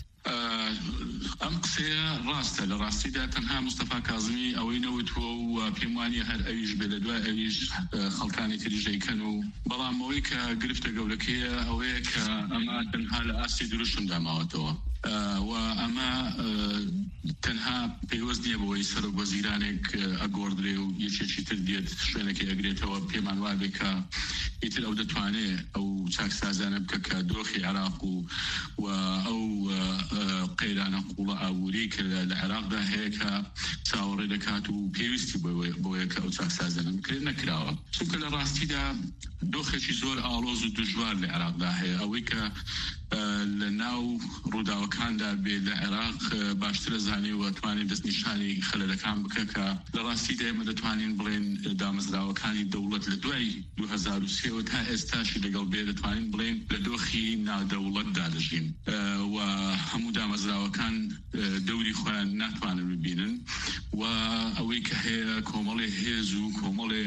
ئەم قسەیە ڕاستە. لە ڕاستیدا تەنها مستەفا کازمی ئەوەی نەوتووە و پێم وانیە هەر ئەویش بێ لە دوای ئەویش خەڵکانی تریژەیکەن و بەڵام ئەوەی کە گرفتە گەورەکەیە ئەوەیە کە ئەمە تەنها لە ئاستی دروشم داماوەتەوە و ئەمە تەنها پێوەست نییە بەوەی سەرۆک وەزیرانێک ئەگۆڕدرێ و یەکێکی تر دێت شوێنێکی ئەگرێتەوە پێمان وابێ کە ئیتر ئەو دەتوانێت ئەو چاکسازانە بکە کە دۆخی عێراق و ئەو قەیرانە قوڵە ئابووری کە لە عێراقدا هەیە کە چاوەڕێ دەکات و پێویستی بۆیە کە ئەو چاکسازانە بکرێت نەکراوە. چونکە لە ڕاستیدا دۆخێکی زۆر ئاڵۆز و دژوار لە عێراقدا هەیە. ئەوەی کە لە ناو ڕووداوەکاندا بێ لە عێراق باشترە زانێ و توانێت دەستنیشانی خەلەلەکان بکە کە لە ڕاستیدا ئێمە دەتوانین بڵێن دامەزراوەکانی دەوڵەت لە دوای 2023 تا ئێستاشی لەگەڵ بێ دەتوانین بڵێن لە دۆخی ناودەوڵەتدا دەژین و هەموو دامەزراوەکان دەوری خۆیان ناتوانن ببینن و ئەوەی کە هەیە کۆمەڵێ هێز و کۆمەڵێ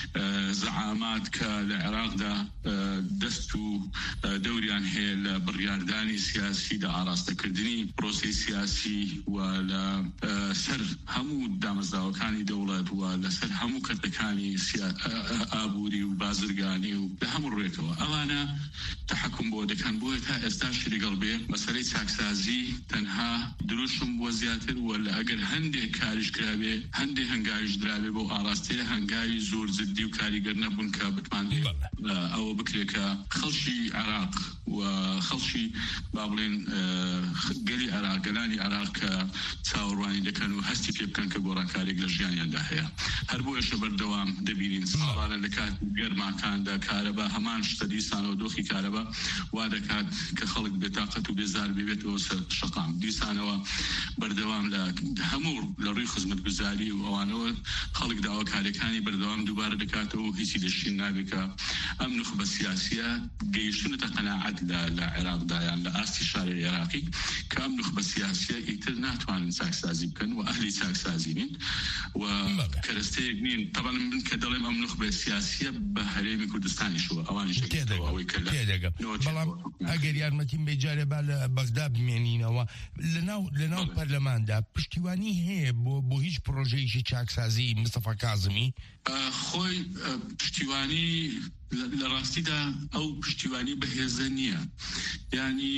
زەعامات کە لە عێراقدا دەست و دەوریان هەیە لە بڕیاردانی سیاسی لە ئاراستەکردنی پرۆسەی سیاسی و لە سەر هەموو دامەزراوەکانی دەوڵەت و لەسەر هەموو کەرتەکانی ئابووری و بازرگانی و لە هەموو ڕێکەوە ئەوانە تەحەکوم بۆ دەکەن بۆیە تا ئێستاشی لەگەڵ بێ مەسەلەی چاکسازی تەنها دروشم بۆ زیاتر و لە ئەگەر هەندێک کاریش کرابێ هەندێک هەنگاویش درابێ بۆ ئاراستەیە هەنگاوی زۆر جددی و کاریگەر نەبوون کە بتوانێ ئەوە بکرێت کە خەڵکی عێراق و خەڵکی با بڵێن گەلی عێراق گەلانی عێراق کە چاوەڕوانی دەکەن و هەستی پێ بکەن کە گۆڕانکارێک لە ژیانیاندا هەیە هەر بۆیەشە بەردەوام دەبینین ساڵانە لە کات گەرماکاندا کارەبا هەمان شتە دیسانەوە دۆخی کارەبا وا دەکات کە خەڵک بێتاقەت و بێزار ببێتەوە سەر شەقام دیسانەوە بەردەوام لە هەموو لە ڕووی خزمەتگوزاری و ئەوانەوە خەڵک داواکاریەکانی بەردەوام دووبارە دەکاتەوە و هیچی دەشین نابێکە ئەم نخبە سیاسیە گەیشتونەتە قەناعەت لە عێراقدا یان لە ئاستی شاری عێراقی کە ئەم نخبە سیاسیە ئیتر ناتوانن چاکسازی بکەن و ئەهلی چاکسازی نین و کەرەستەیەک نین طبعا من کە دەڵێم ئەم نخبە سیاسیە بە هەرێمی کوردستانی شووە ئەوانیش ئەوەی کە بەڵام ئەگەر یارمەتیم بێجارێ با لە بەغدا بمێنینەوە لەناو پەرلەماندا پشتیوانی هەیە بۆ هیچ پرۆژەیەکی چاکسازی مستەفا کاظمی خۆی پشتیوانی لە ڕاستیدا ئەو پشتیوانی بەهێزە نییە ینی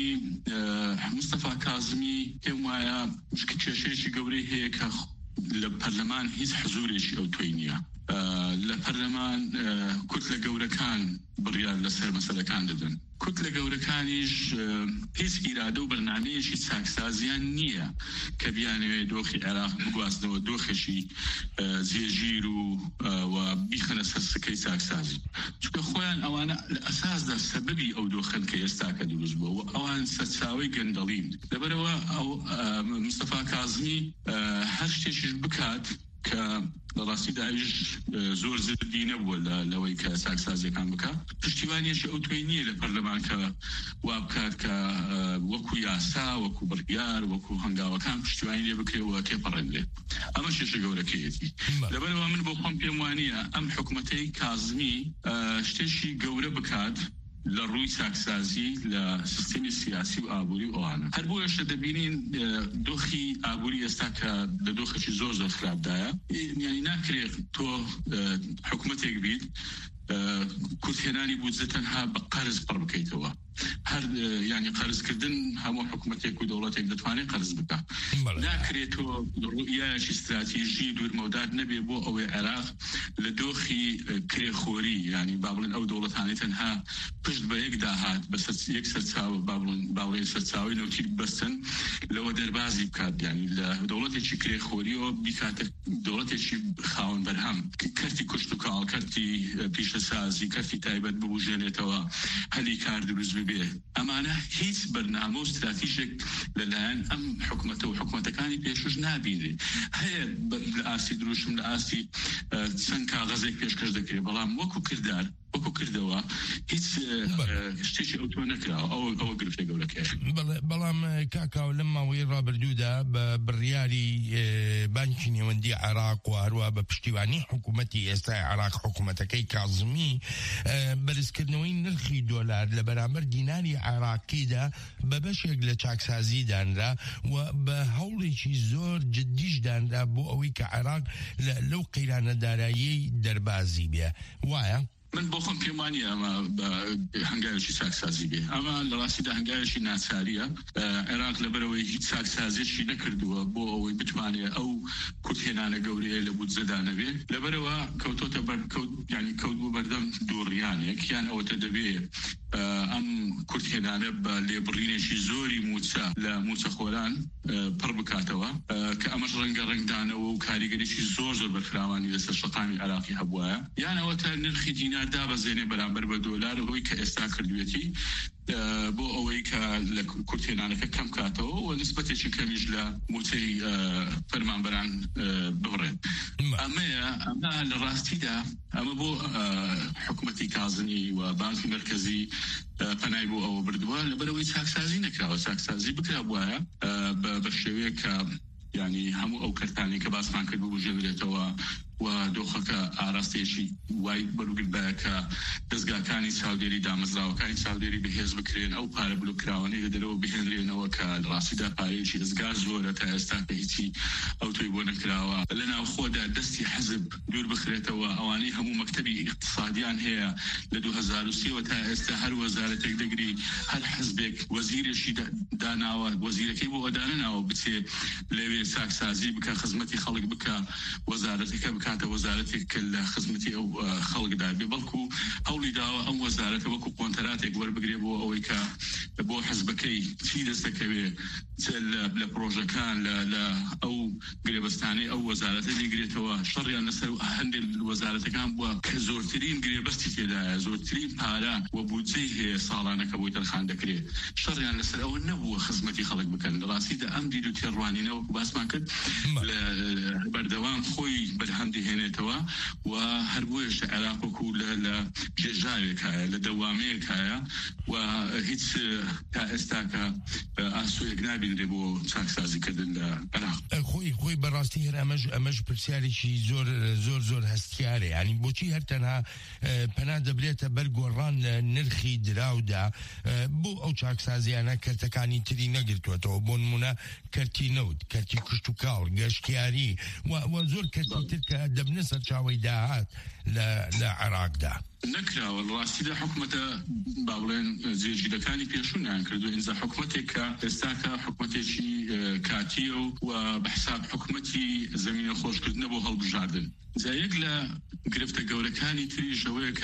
مستەفا کاظمی پێم وایە کێشەیەکی گەورەی هەیە کە لە پەرلەمان هیچ حزورێکی ئەو توی نییە لە پەرلەمان کورت لە گەورەکان بڕیار لەسەر مەسەلەکان دەدەن کورت لە گەورەکانیش هیچ ئیرادە و بەرنامەیەکی چاکسازیان نییە کە بیانەوێت دۆخی عێراق بگواستنەوە دۆخێکی جێژیر و بیخەنە سەر سکەی چاکسازی چونکە خۆیان ئەوانە لە ئەساسدا سەبەبی ئەو دۆخن کە ئێستا کە دروست بووە و ئەوان سەرچاوەی گەندەڵین لەبەرەوە ئەو مستەفا کاظمی هەر شتێکیش بکات کە لە ڕاستیدا ئەویش زۆر زردی نەبووە لەوەی کە چاکسازیەکان بکات پشتیوانیەکی ئەو توی نییە لە پەرلەمان کە وا بکات کە وەکو یاسا وەکو بڕیار وەکو هەنگاوەکان پشتیوانی لێ بکرێەوە تێپەڕێنرێ ئەمە شێشە گەورەکەیەتی لەبەرەوە من بۆ خۆم پێم وانییە ئەم حکوومەتەی کاظمی شتێکی گەورە بکات لە ڕووی چاکسازی لە سیستمی سیاسی و ئابووری ئەوانە هەر بۆیەشە دەبینین دۆخی ئابووری ئێستا کە لە دۆخێکی زۆر خراپدایە یعنی ناکرێت تۆ حکوومەتێک بیت کورتهێنانی بودجە تەنها بە قەرز پڕ بکەیتەوە هەر ینی قەرزکردن هەموو حکوومەتێک و دەوڵەتێک دەتوانێت قەرز بکە ناکرێتەوە ڕوئیایەکی استراتیژی دوورمەودار نەبێ بۆ ئەوەی عێراق لە دۆخی کرێخۆری ینی با بڵێن ئەو دەوڵەتانی تەنها پشت بە یەک داهات بە یەک سەرچاوە با بڵێن سەرچاوی نەوتیر بەستن لەوە دەربازی بکات ینی لە دەوڵەتێکی کرێخۆریەوە بیکاتە دەوڵەتێکی خاوەن بەرهەم کەرتی کوشت و کاڵ کەرتی پیشەسازی کەرتی تایبەت ببوژێنێتەوە هەلی کار دروست بێ ئەمانە هیچ بەرنامە و استراتیژێک لەلایەن ئەم حکوومەتە و حکوومەتەکانی پێشوش نابینێ هەیە لە ئاستی دروشم لە ئاستی چەند کاغەزێک پێشکەش دەکرێت بەڵام وەکو کردار وەکو کردەوە هیچ شتێکی ئەو تۆ نەکراوە ئەوە گرفتە گەورەکەیە بەڵام کاکاو لەم ماوەی ڕابردوودا بە بڕیاری بانکی نێوەندی عێراق و هەروە بە پشتیوانی حکوومەتی ئێستای عێراق حکوومەتەکەی کاظمی بەرزکردنەوەی نرخی دۆلار لە بەرامبەر دیناری عێراقیدا بە بەشێک لە چاکسازی دانرا و بە هەوڵێکی زۆر جددیش دانرا بۆ ئەوەی کە عێراق لەو قەیرانە داراییەی دەربازی بێ وایە من بۆ خۆم پێم وانییە ئەمە هەنگاوێکی چاکسازی بێ ئەمە لە ڕاستیدا هەنگاوێکی ناچاریە عێراق لەبەرەوەی هیچ چاکسازیێکی نەکردووە بۆ ئەوەی بتوانێت ئەو کورتهێنانە گەورەیە لە بودجەدا نەبێ لەبەرەوە کەوتۆتە ینی کەوت بوو بەردەم دووڕیانێک یان ئەوەتە دەبێت ئەم کورتهێنانە بە لێبڕینێکی زۆری موچە لە موچەخۆران پڕ بکاتەوە کە ئەمەش ڕەنگە ڕنگدانەوە و کاریگەریی زۆر بەرفراوانی لەسەر شەقامی عێراقی هەبووە یان ئەوەتە نرخی دینار دابەزێنێ بەرامبەر بە دۆلار ئەوەی کە ئێستا کردوێتی بۆ ئەوەی کە لكورتينانك كم كاتو ونسبة شيء كميج لموتي فرمان بران ببرد أما الراستي ده أما بو حكومتي كازني وبنك مركزي فنايبو أو بردوا لبروي ساكسازي نكراو ساكسازي بكرا بوايا بشويك يعني همو أو كرتاني كباس ما كدو بجبرتوا ودوخك عراستيشي واي بلوغ باك دزغا كاني سعودي دامزراو كاني سعودي بهز بكرين او باربلو كراوني يقدروا بهنرين وكا راسيدا بايشي دزغا زوره تا استاكيتي او تيبون كراوا لنا خودا دستي حزب دور بخريتوا اواني همو مكتبي اقتصاديان هي لدو هزاروسي وتا استهر وزارتك دغري هل حزبك وزير شي دانا وزير كيبو دانا وبتي لوي ساكسازي بك خدمتي خلق بك وزارتك كانت وزارتك الخدمتي او خلق دابي بلكو هولي داوا او وزارتك بكو كونتراتك وربقريبو او كا بو حزبكي في دستكبي تل بروجا كان لا او قريبستاني او وزارتك اللي قريتوا شريا نسل هند الوزارتك كان بو كزورترين قريبستي لا زورترين بارا وبوزيه صالانك ابو ترخان دكري شريا نسل او نبو خدمتي خلق بكن راسي دا امدي دو تيرواني نو باس ما كد بردوام خوي بالحمد هنا توا وهربوش علاقة كل لجزائرك لدواميك وهيت كاستاكا أسوء جنابي نبو ساكسازي كده العراق. خوي براستي هر أمج برسالي شيء زور هستياري يعني بوشي هرتنها بنا دبليتا برجوران نرخي دراودا بو أو ساكسازي أنا كرتكاني تري نقلت وتو بون منا كرتي نود كرتي كشتوكال قشتياري وزور كرتي تلك دبنسة شاويداعات لعراق دا نكرا والراسي دا حكمة باولين زي جدكاني بيشون يعني كردو إنزا حكمتك استاكا حكمتي كاتيو وبحساب حكمتي زمين خوش كردنا بو هالبجاردن زيك لا قرفت قولكاني تري جويك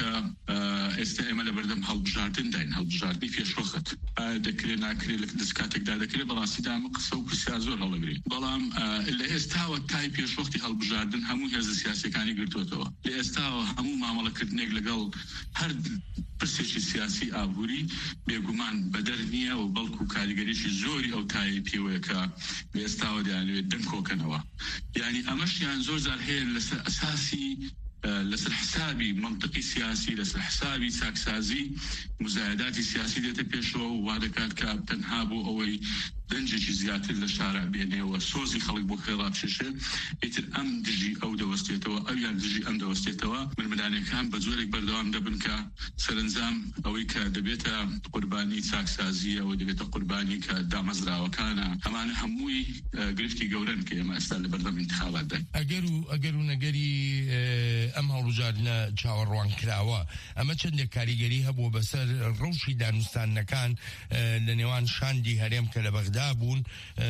استعمال بردم هالبجاردن داين هالبجاردن في شوخت دكري ناكري لك دسكاتك دا دكري براسي دا مقصو كسيازور هالغري بلام اللي استاوى تاي في شوختي هالبجاردن همو هز سياسي كاني قرتوتوا اللي استاوى همو معاملة كردنيك لقل هر برسيشي سياسي آبوري بيقومان بدرنية وبلكو كاريگريشي زوري أو تاي بيويكا بيستاود يعني دنكو كنوا يعني أمش يعني زور زار هي أساسي لسر حسابي منطقي سياسي لسر حسابي ساكسازي مزايداتي سياسي ديتا بيشو وهذا كانت كابتنهابو أوي دنجي زيادة للشارع بينه وسوزي خلق بو خيرات شيشه يتر أم دجي أو دوستيتوا أو يعني دجي أم دوستيتوا من مداني كان بزورك بردوام دبنكا سرنزام أو كدبيتا قرباني ساكسازية أو دبيتا قرباني كدامزرا وكان همان هموي قرفتي قورن كيما استال بردوام انتخابات داي أجرو نجري أم هالرجالنا تشاوروان كراوا أما چند كاريگري هبو بسر روشي دانستان نكان لنوان شاندي هرم كلبغداد بون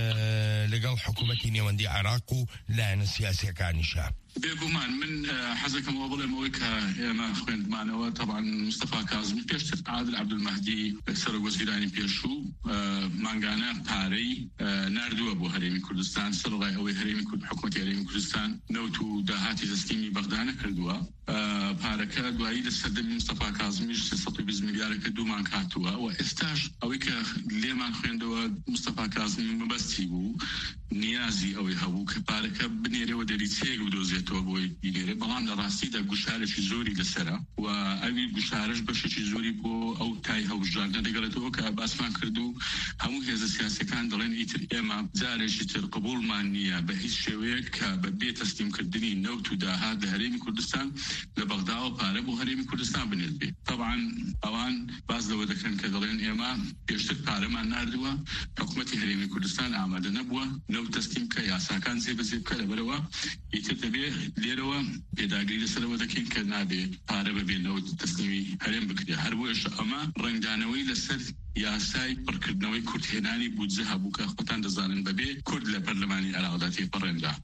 لقال حكومتي نيواندي عراقو لا سياسي كانشا بيقومان من حزكم وظل مويكا ما خويند معنا طبعا مصطفى كاظمي بيشتر عادل عبد المهدي سر وزيراني بيشو مانغانا باري ناردو ابو هريمي كردستان سرغاي او هريمي حكومه هريمي كردستان نوتو دهاتي تسليمي بغداد كردوا باركا دوايد السدم مصطفى كاظمي سطي بزميلار كدو مان كاتوا واستاج اويكا ليمان خويندوا مصطفى كاظمي مبستيبو نيازي او يهبو كباركا بنيري ودريتيك بدوزي توبوي يدير بلان راسي دا قشارش زوري لسرا وأبي قشارش بشش زوري بو أو تاي هو جارنا دقلته كأسمان كردو همو هذا السياسة كان دلين يتر إما زارش يتر قبول مانية بهيس شويك كببيت تسليم كردني نوتو دا هذا هريمي كردستان لبغداد وقارب وهريمي كردستان بالنسبة طبعا أوان بعض دو ذكرن كدلين إما يشترك بارمان ناردوا حكومة هريمي كردستان عمد نبوة نو تسليم كياسا كان زيب كلبروا يتر تبي ليروا يداقي لسلوة ذكين كنابي عربة بينو تسليمي هرم بكري هربوش أما رنجانوي لسر ياساي بركدنوي كرد هناني بودزها بوكا خطان دزانن ببي كرد لبرلماني علاقاتي برنجا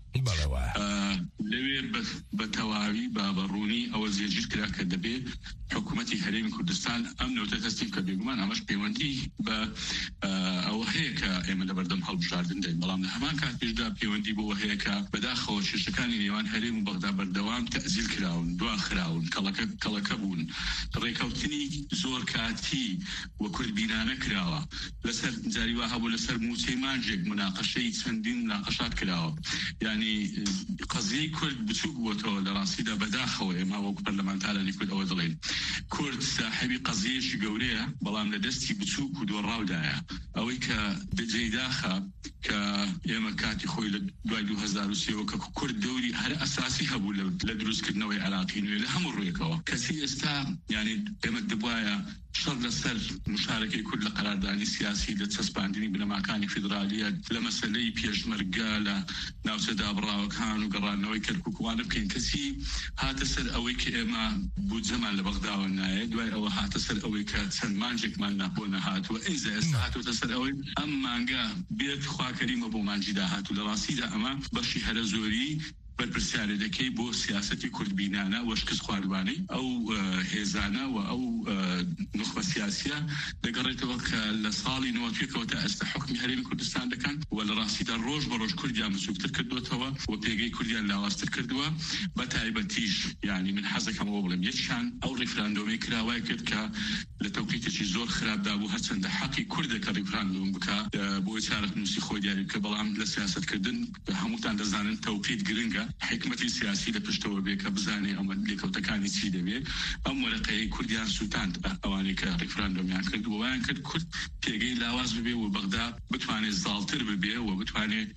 لوير بتواوي بابروني أو زيجير كلا كدبي حكومتي هرم كردستان أمن وتتسليم كبيرمان أمش بيوانتي أو هيك ئێمە لە بەردەم هەڵبژاردن دەین بەڵام لە هەمان کاتێشدا پەیوەندی بۆ هەیە کە بەداخەوە شێشەکانی نێوان هەرێم و بەغدا بەردەوام تەزیل کراون دواخراون کەڵەکە بوون ڕێکەوتنی زۆر کاتی وە کورتبینانە کراوە لەسەر جاری وا هەبوو لەسەر موچەی مانجێک مناقەشەی چەندین مناقەشات کراوە یعنی قەزیەی کورد بچووک بووەتەوە لە ڕاستیدا بەداخەوە ئێمە وەکو پەرلەمانتارانی کورد ئەوە دەڵێن کورد ساحەبی قەزیەیەکی گەورەیە بەڵام لە دەستی بچووک و دۆڕاودایە ئەوەی کە دەجێی داخە کە ئێمە کاتی خۆی لە دوای 2023 کە کورد دەوری هەر ئەساسی هەبوو لە دروستکردنەوەی عراقی نوێ لە هەموو ڕوویەکەوە کەسی ئێستا یعنی ئێمە دەبوایە شەڕ لەسەر مشارەکەی کورد لە قەراردانی سیاسی لە چەسپاندنی بنەماکانی فیدرالیە لە مەسەلەی پێشمەرگە لە ناوچە دابڕاوەکان و گەڕانەوەی کەرکووکوانە بکەین کەسی هاتە سەر ئەوەی کە ئێمە بودجەمان لە بەغداوە نایە دوای ئەوە هاتە سەر ئەوەی کە چەند مانجێکمان نەبۆ نەهاتووە ئێزە ئێستا هاتوتە سەر ئەوەی ئەم مانگە بێت خواکەریمە بۆ مانجیدا هاتوو لە ڕاستیدا ئەمە بەشی هەرە زۆری بەرپرسیارە دەکەی بۆ سیاسەتی کوردبینانە وەشکست خواردوانەی ئەو هێزانە و ئەو نخبە سیاسیە دەگەڕێتەوە کە لە ساڵی 90 تا ئێستا حکمی هەرێمی کوردستان دەکەن و لە ڕاستیدا ڕۆژ بە ڕۆژ کوردیان بچووکتر کردوێتەوە و پێگەی کوردیان لاوازتر کردووە بە تایبەتیش یعنی من حەزەکەم ئەوە بڵێم یەکشان ئەو ڕیفراندۆمی کراوای کرد کە لە تەوقیتێکی زۆر خراپدا بوو هەرچەندە حەقی کوردە کە ڕیفراندۆم بکە بۆ چارەنووسی خۆی دیاری بکە بەڵام لە سیاستکردن هەمووتان دەزانن تەوقیت گرنگە حکمەتی سیاسی لە پشتەوە بێ کە بزانێ ئەمە لێکەوتەکانی چی دەبێت ئەم وەرەقەیەی کوردیان سووتاند ئەوانەی کە ڕیفراندۆمیان کرد وایان کرد کورد پێگەی لاواز ببێ و بەغدا بتوانێت زاڵتر ببێ و بتوانێت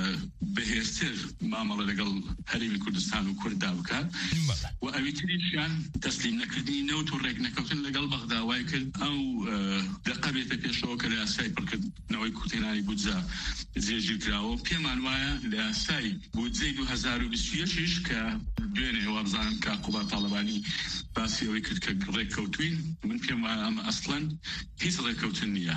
بەهێزتر مامەڵە لەگەڵ هەرێمی کوردستان و کورددا بکات و ئەوی تریشیان تەسلیم نەکردنی نەوت و ڕێک نەکەوتن لەگەڵ بەغدا وای کرد ئەو دەقە بێتە پێشەوە کە لە یاسای پڕکردنەوەی کوتێنانی بودجە جێژیر کراوە پێمان وایە لە یاسای بودجەی 2021 کە دوێنێ وابزانم کە قوبات تاڵەبانی باسی ئەوەی کرد کە ڕێککەوتوین من پێم وایە ئەمە ئەسڵەن هیچ ڕێککەوتن نییە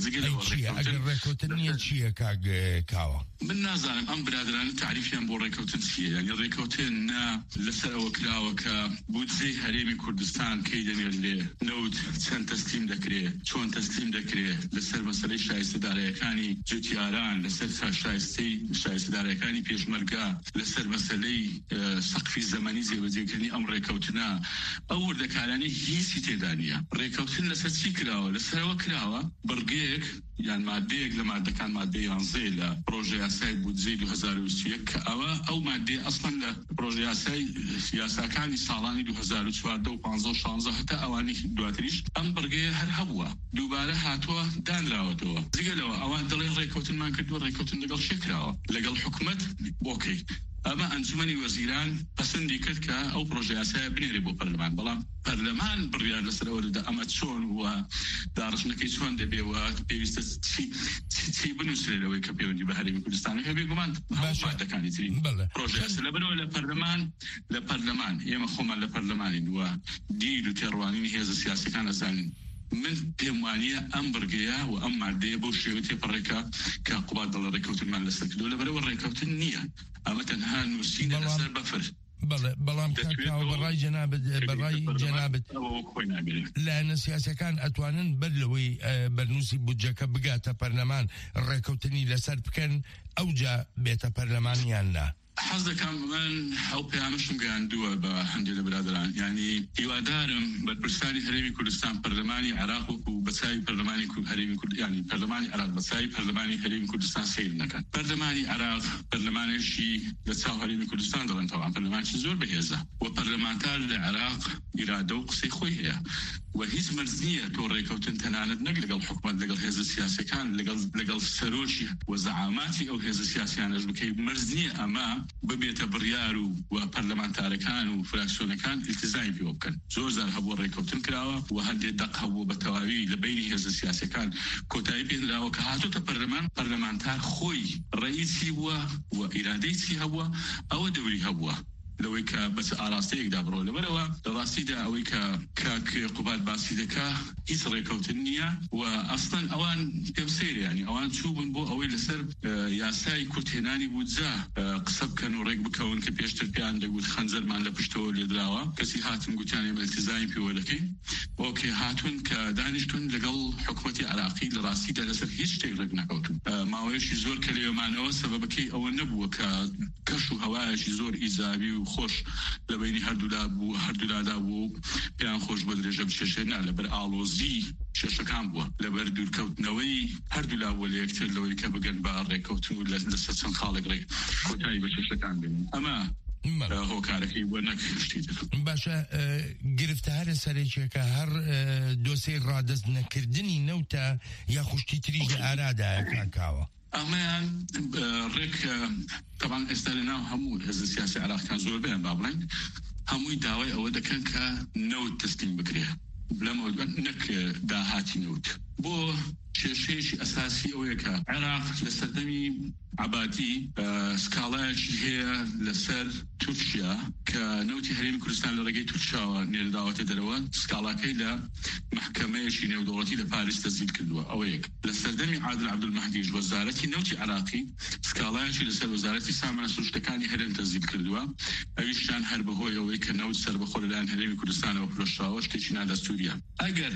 ڕێککەوتن نییە چییە کاوە من نازانم ئەم برادرانە تعریفیان بۆ ڕێککەوتن چییە یعنی ڕێککەوتن نا لەسەر ئەوە کراوە کە بودجەی هەرێمی کوردستان کەی دەنێت لێ نەوت چەند تەسلیم دەکرێت چۆن تەسلیم دەکرێت لەسەر مەسەلەی شایستەدارەکانی جوتیاران لەسەر شایستەدارەکانی پێشمەرگە لەسەر مەسەلەی سەقفی زەمانی جێبەجێکردنی ئەم ڕێککەوتنە ئەو وردەکارانی هیچی تێدا نیە ڕێککەوتن لەسەر چی کراوە لەسەرەوە کراوە بەڕگەیەک یان مادەیەک لە مادەکان مادەی 11 لە پرۆژه یاسای بودجەی 2021 کە ئەو مادەی ئەسڵەن لە پرۆژه یاساکانی ساڵانی 2014 و 15 هەتا ئەوانی دواتریش ئەم بەڕگەیە هەر هەبووە دووبارە هاتووە دانراوەتەوە جگەلەوە ئەوان دەڵێن ڕێککەوتنمان کردووە ڕێککەوتن لەگەڵ شێکراوە لەگەڵ حکومەت بۆکەی ئەمە ئەنجومەنی وەزیران پەسەندی کرد کە ئەو پرۆژه یاسایە بنێرێ بۆ پەرلەمان بەڵام پەرلەمان بڕیار لەسەرەوە دەدا ئەمە چۆن وە داڕژنەکەی چۆن دەبێەوە پێویستە چی بنووسێتەوەی کە پەیوەندی بە هەرێمی کوردستان هەبێ گومان مادەکانی ترین پرۆژه یاسا لەبەرەوە لە پەرلەمان ئێمە خۆمان لە پەرلەمانین وە دیر و تێڕوانینی هێزە سیاسیەکان ئەزانین من پێم وانییە ئەم بڕگەیە و ئەم مادەیە بۆ شێوە تێپەڕێکە کە قوبات دەڵە ڕێککەوتن مان لەسەر کردو لەبەرەوە ڕێککەوتن نییە ئەمە تەنها نووسینە لەسەر بەفر بەڵام بەڕای جەنابەت لایەنە سیاسەکان ئەتوانن بەر لەوەی بەرنووسی بودجەکە بگاتە پەرلەمان ڕێککەوتنی لەسەر بکەن ئەوجا بێتە پەرلەمانیان نا حەز دەکەم من ئەو پەیامەشم گەیاندووە بە هەندێک لە برادران یعنی هیوادارم بەرپرسانی هەرێمی کوردستان پەرلەمانی عراق و بەچاوی پەرلەمانی هەرێمی کوردستان یعنی پەرلەمانی عراق بەچاوی پەرلەمانی هەرێمی کوردستان سیر نەکەن پەرلەمانی عراق پەرلەمانێکی لە چاو هەرێمی کوردستان دەڵێن تەواو پەرلەمانێکی زۆر بەهێزە و پەرلەمانتار لە عراق ئیرادە و قسەی خۆی هەیە و هیچ مەرج نییە تۆ ڕێککەوتن تەنانەت نەک لەگەڵ حکومەت لەگەڵ هێزە سیاسەکان لەگەڵ سەرۆکی و زەعاماتی ئەو هێزە سیاسیانەش بکەی مەرج نییە ئەمە ببێتە بڕیار و پەرلەمانتارەکان و فراکسیۆنەکان ئیلتیزامی پێوە بکەن زۆر زار هەبوو ڕێککەوتن کراوە و هەندێک دەق هەبوو بە تەواوی لە بینی هێزە سیاسەکان کۆتایی پێدراوە کە هاتوتە پەرلەمانتار خۆی ڕئیسی بووە و ئیرادەی چی هەبووە ئەوە دەوری هەبووە لەوەی کە بەس ئاراستەیەکدا بڕۆ لەبەرەوە لە ڕاستیدا ئەوەی کە کاک قوبات باسی دەکا هیچ ڕێککەوتن نییە و ئەسڵەن ئەوان پێم سەیریانی ئەوان چووبن بۆ ئەوەی لەسەر یاسای کورتێنانی بودجە قسە بکەن و ڕێک بکەون کە پێشتر پێیان دەگوت خەنجەرمان لە پشتەوە لێدراوە کەسی هاتن گوتیان ئێمە ئیلتیزامی پێوە دەکەین ئۆکێ هاتون کە دانیشتون لەگەڵ حکومەتی عراقی لە ڕاستیدا لەسەر هیچ شتێک ڕێک نەکەوتون ماوەیەکی زۆر کە لێمانەوە سەبەبەکەی ئەوە نەبووە کە کەش و هەوایەکی زۆر ئیزابی و خۆش لە بینی هەردوولادا بوو پێیان خۆش بە درێژە بچێشێنا لەبەر ئاڵۆزی شێشەکان بووە لەبەر دوورکەوتنەوەی هەردوولا بۆ لە یەکتر لەوەی کە بگەن بە ڕێکەوتن و لەسەر چەند خاڵێک ڕێک کۆتایی بە شێشەکان بێنن ئەمە هۆکارەکەی بۆ نەکشتی باشە گرفتارە سەرێکێکە هەر دۆسەی ڕادەست نەکردنی نەوتە یا خوشتی تری لە ئارادایە کاکاوە ئەمەیان ڕێک تەبان ئێستا لەناو هەموو حزب سیاسی عێراقیان زۆر بێن با بڵێن هەمووی داوای ئەوە دەکەن کە نەوت تەسلیم بکرێ لەمە نەک داهاتی نەوت بۆ کێشەیەکی ئەساسی ئەوەیە کە عێراق لە سەردەمی عبادی سکاڵایەکی هەیە لەسەر تورکیا کە نەوتی هەرێمی کوردستان لە ڕێگەی تورکیاوە نێرداوەتە دەرەوە سکاڵاکەی لە محکەمەیەکی نێودەوڵەتی لە پاریس تەزیل کردووە ئەوە یەک لە سەردەمی عادل عەبدولمەهدیش وەزارەتی نەوتی عێراقی سکاڵایەکی لەسەر وەزارەتی سامانە سروشتەکانی هەرێم تەزیل کردووە ئەویشیان هەر بەهۆی ئەوەی کە نەوت سەربەخۆ لەلایەن هەرێمی کوردستانەوە فرۆشراوە شتێکی نادەستوریە ئەگەر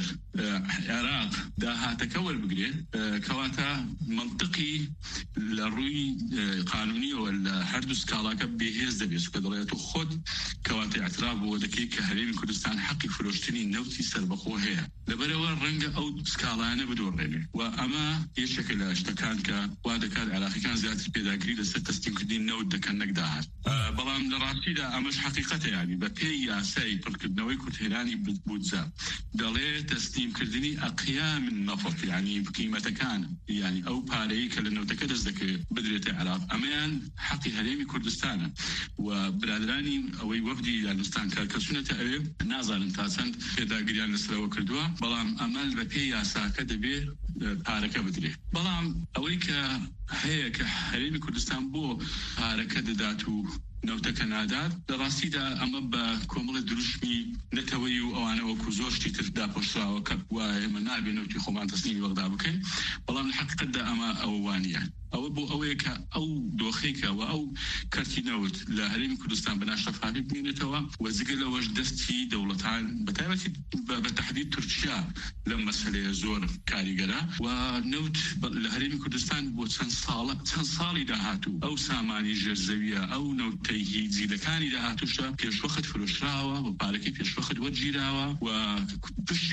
عێراق داهاتەکە وەربگرێ کەواتە منطقی لە ڕووی قانونیەوە لە هەردوو سکاڵاکە بێهێز دەبێت کە دەڵێت و خۆت کەواتە اعتراف بۆ دەکەی کە هەرێمی کوردستان حەقی فرۆشتنی نەوتی سەربەخۆ هەیە لەبەرەوە ڕەنگە ئەو سکاڵانە بدۆڕێنێ و ئەمە یەکێکە لە شتەکان کە وا دەکات عێراقیەکان زیاتر پێداگیری لەسەر تەسلیمکردنی نەوت دەکەن نەک داهات بەڵام لە ڕاستیدا ئەمەش حەقیقەتە یانی بە پێی یاسای پڕکردنەوەی کورتهێرانی بودجە دەڵێ تەسلیمکردنی ئەقیام نەفط یعنی قیمەتەکان یعنی ئەو پارەی کە لە نەوتەکە دەست دەکەوێت بدرێتە عێراق ئەمەیان حەقی هەرێمی کوردستانە و برادرانی ئەوەی وەفدی دانوستان کارکەسوونەتە ئەوێ نازانن تا چەند پێداگریان لەسەرەوە کردووە بەڵام ئەمەل بە پێی یاساکە دەبێت پارەکە بدرێت بەڵام ئەوەی کە هەیە کە هەرێمی کوردستان بۆ پارەکە دەدات و نەوتەکە نادات لە ڕاستیدا ئەمە بە کۆمەڵە دروشمی نەتەوەی و ئەوانە وەکو زۆر شتی تر داپۆشراوە کە وایە ئێمە نابێت نەوتی خۆمان تەسلیمی وەغدا بکەین بەڵام لە حەقیقەتدا ئەمە ئەوە وانیە ئەوە بۆ ئەوەیە کە ئەو دۆخێکە و ئەو کەرتی نەوت لە هەرێمی کوردستان بە ناشەفاهی بمێنێتەوە و جگە لەوەش دەستی دەوڵەتان بەتایبەتی بە تەحدید تورکیا لەم مەسەلەیە زۆر کاریگەرە و نەوت لە هەرێمی کوردستان بۆ چەند ساڵی داهاتوو ئەو سامانی ژێرزەویە ئەو نەوتەی هیجیلەکانی داهاتووشە پێشوەخت فرۆشراوە و پارەکەی پێشوەخت وەرگیراوە و پشتی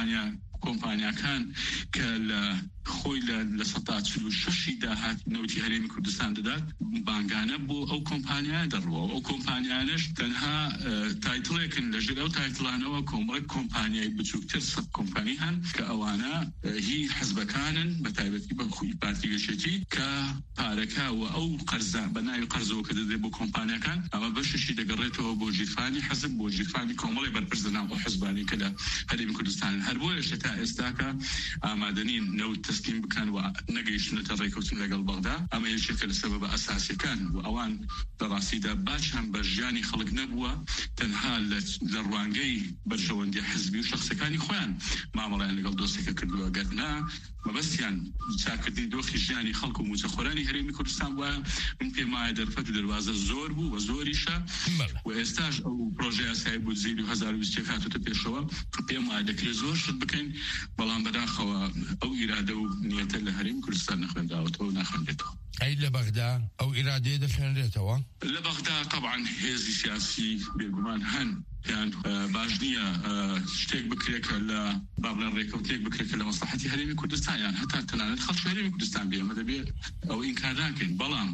کۆمپانیاکان کە لە خۆی لە سەدا 46 داهات نەوتی هەرێمی کوردستان دەدات بانگانە بۆ ئەو کۆمپانیایە دەڕوە ئەو کۆمپانیانش تەنها تایتڵێکن لەژێر ئەو تایتڵانەوە کۆمەڵێک کۆمپانیای بچووکتر سەد کۆمپانی هەن کە ئەوانە هی حزبەکانن بە تایبەتی بە خوی پارتی گەشتی کە پارەکە و ئەو قەرزە بە ناوی قەرزەوە کە دەدێت بۆ کۆمپانیەکان ئەمە بەششی دەگەڕێتەوە بۆ ژیرفانی حزب بۆ ژیرفانی کۆمەڵی بەرپرسدەناو بۆ حزبانی کە لە هەرێمی کوردستان هەر بۆیەش تا ئێستاکە ئامادەنین نەوت تەسلیم بکەن و نەگەیشتنەتە ڕێکەوتن لەگەڵ بەغدا ئەمە یەکێکە لە سەبەبە ئەساسیەکان و ئەوان لە ڕاستیدا باچیان بە ژیانی خەڵک نەبووە تەنها لە ڕوانگەی بەرژەوەندی حزبی و شەخصەکانی خۆیان مامەڵیان لەگەڵ دۆستێکە کردووە گەرنا مەبەستیان چاکردنی دۆخی ژیانی خەڵک و موچەخۆرانی هەرێمی کوردستان وایە من پێم وایە دەرفەت و دەواازە زۆر بوو و زۆریشە و ئێستاش ئەو پرۆژه یاسایی بودجەی 2020 هاتوتە پێشەوە پێم وایە دەکرێت زۆر شت بکەین بەڵام بەداخەوە ئەو ئیرادە و نیەتە لە هەرێمی کوردستان نەخوێنداوەتەوە ناخوێندێتەوە ئەی لە بەغدا ئەو ئیرادەیە دەخوێنرێتەوە لە بەغدا طبعا هێزی سیاسی بێگومان هەن یان باش نییە شتێک بکرێکە لە بابلەن ڕێکەوتێک بکرێکە لە مەسلحەتی هەرێمی کوردستان یان هەتا تەنانەت خەڵکی هەرێمی کوردستان بێ ئەمە دەبێت ئەو ئینکار ناکەین بەڵام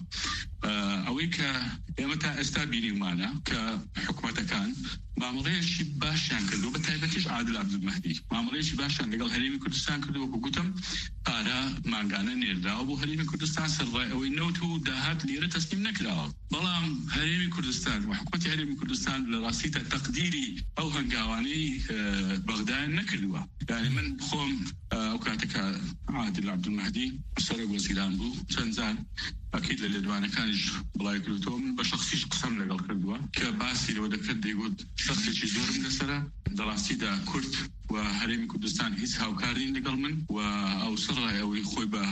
ئەوەی کە ئێمە تا ئێستا بینیمانە کە حکوومەتەکان مامەڵەیەکی باشیان کردو بە تایبەتیش عادل عەبدولمەهدی مامەڵەیەکی باشیان لەگەڵ هەرێمی کوردستان کردو وەکو گوتم پارە مانگانە نێرداوە بۆ هەرێمی کوردستان سەرڕای ئەوەی نەوت و داهات لێرە تەسلیم نەکراوە بەڵام هەرێمی کوردستان و حکوومەتی هەرێمی کوردستان لە ڕاستیدا تەقدیری ئەو هەنگاوانەی بەغدایان نەکردووە یعنی من خۆم ئەو کاتێکە عادل عەبدولمەهدی سەرۆک وەزیران بوو چەند جار ئەکید لە لێدوانەکانیش بڵای کردوتەوە من بە شخصیش قسەم لەگەڵ کردووە کە باسی لەوە دەکرد دەیگوت شخصێکی زۆرم لەسەرە لە ڕاستیدا کورد و هەرێمی کوردستان هیچ هاوکارین لەگەڵ من و ئەو سەرڕای ئەوەی خۆی بە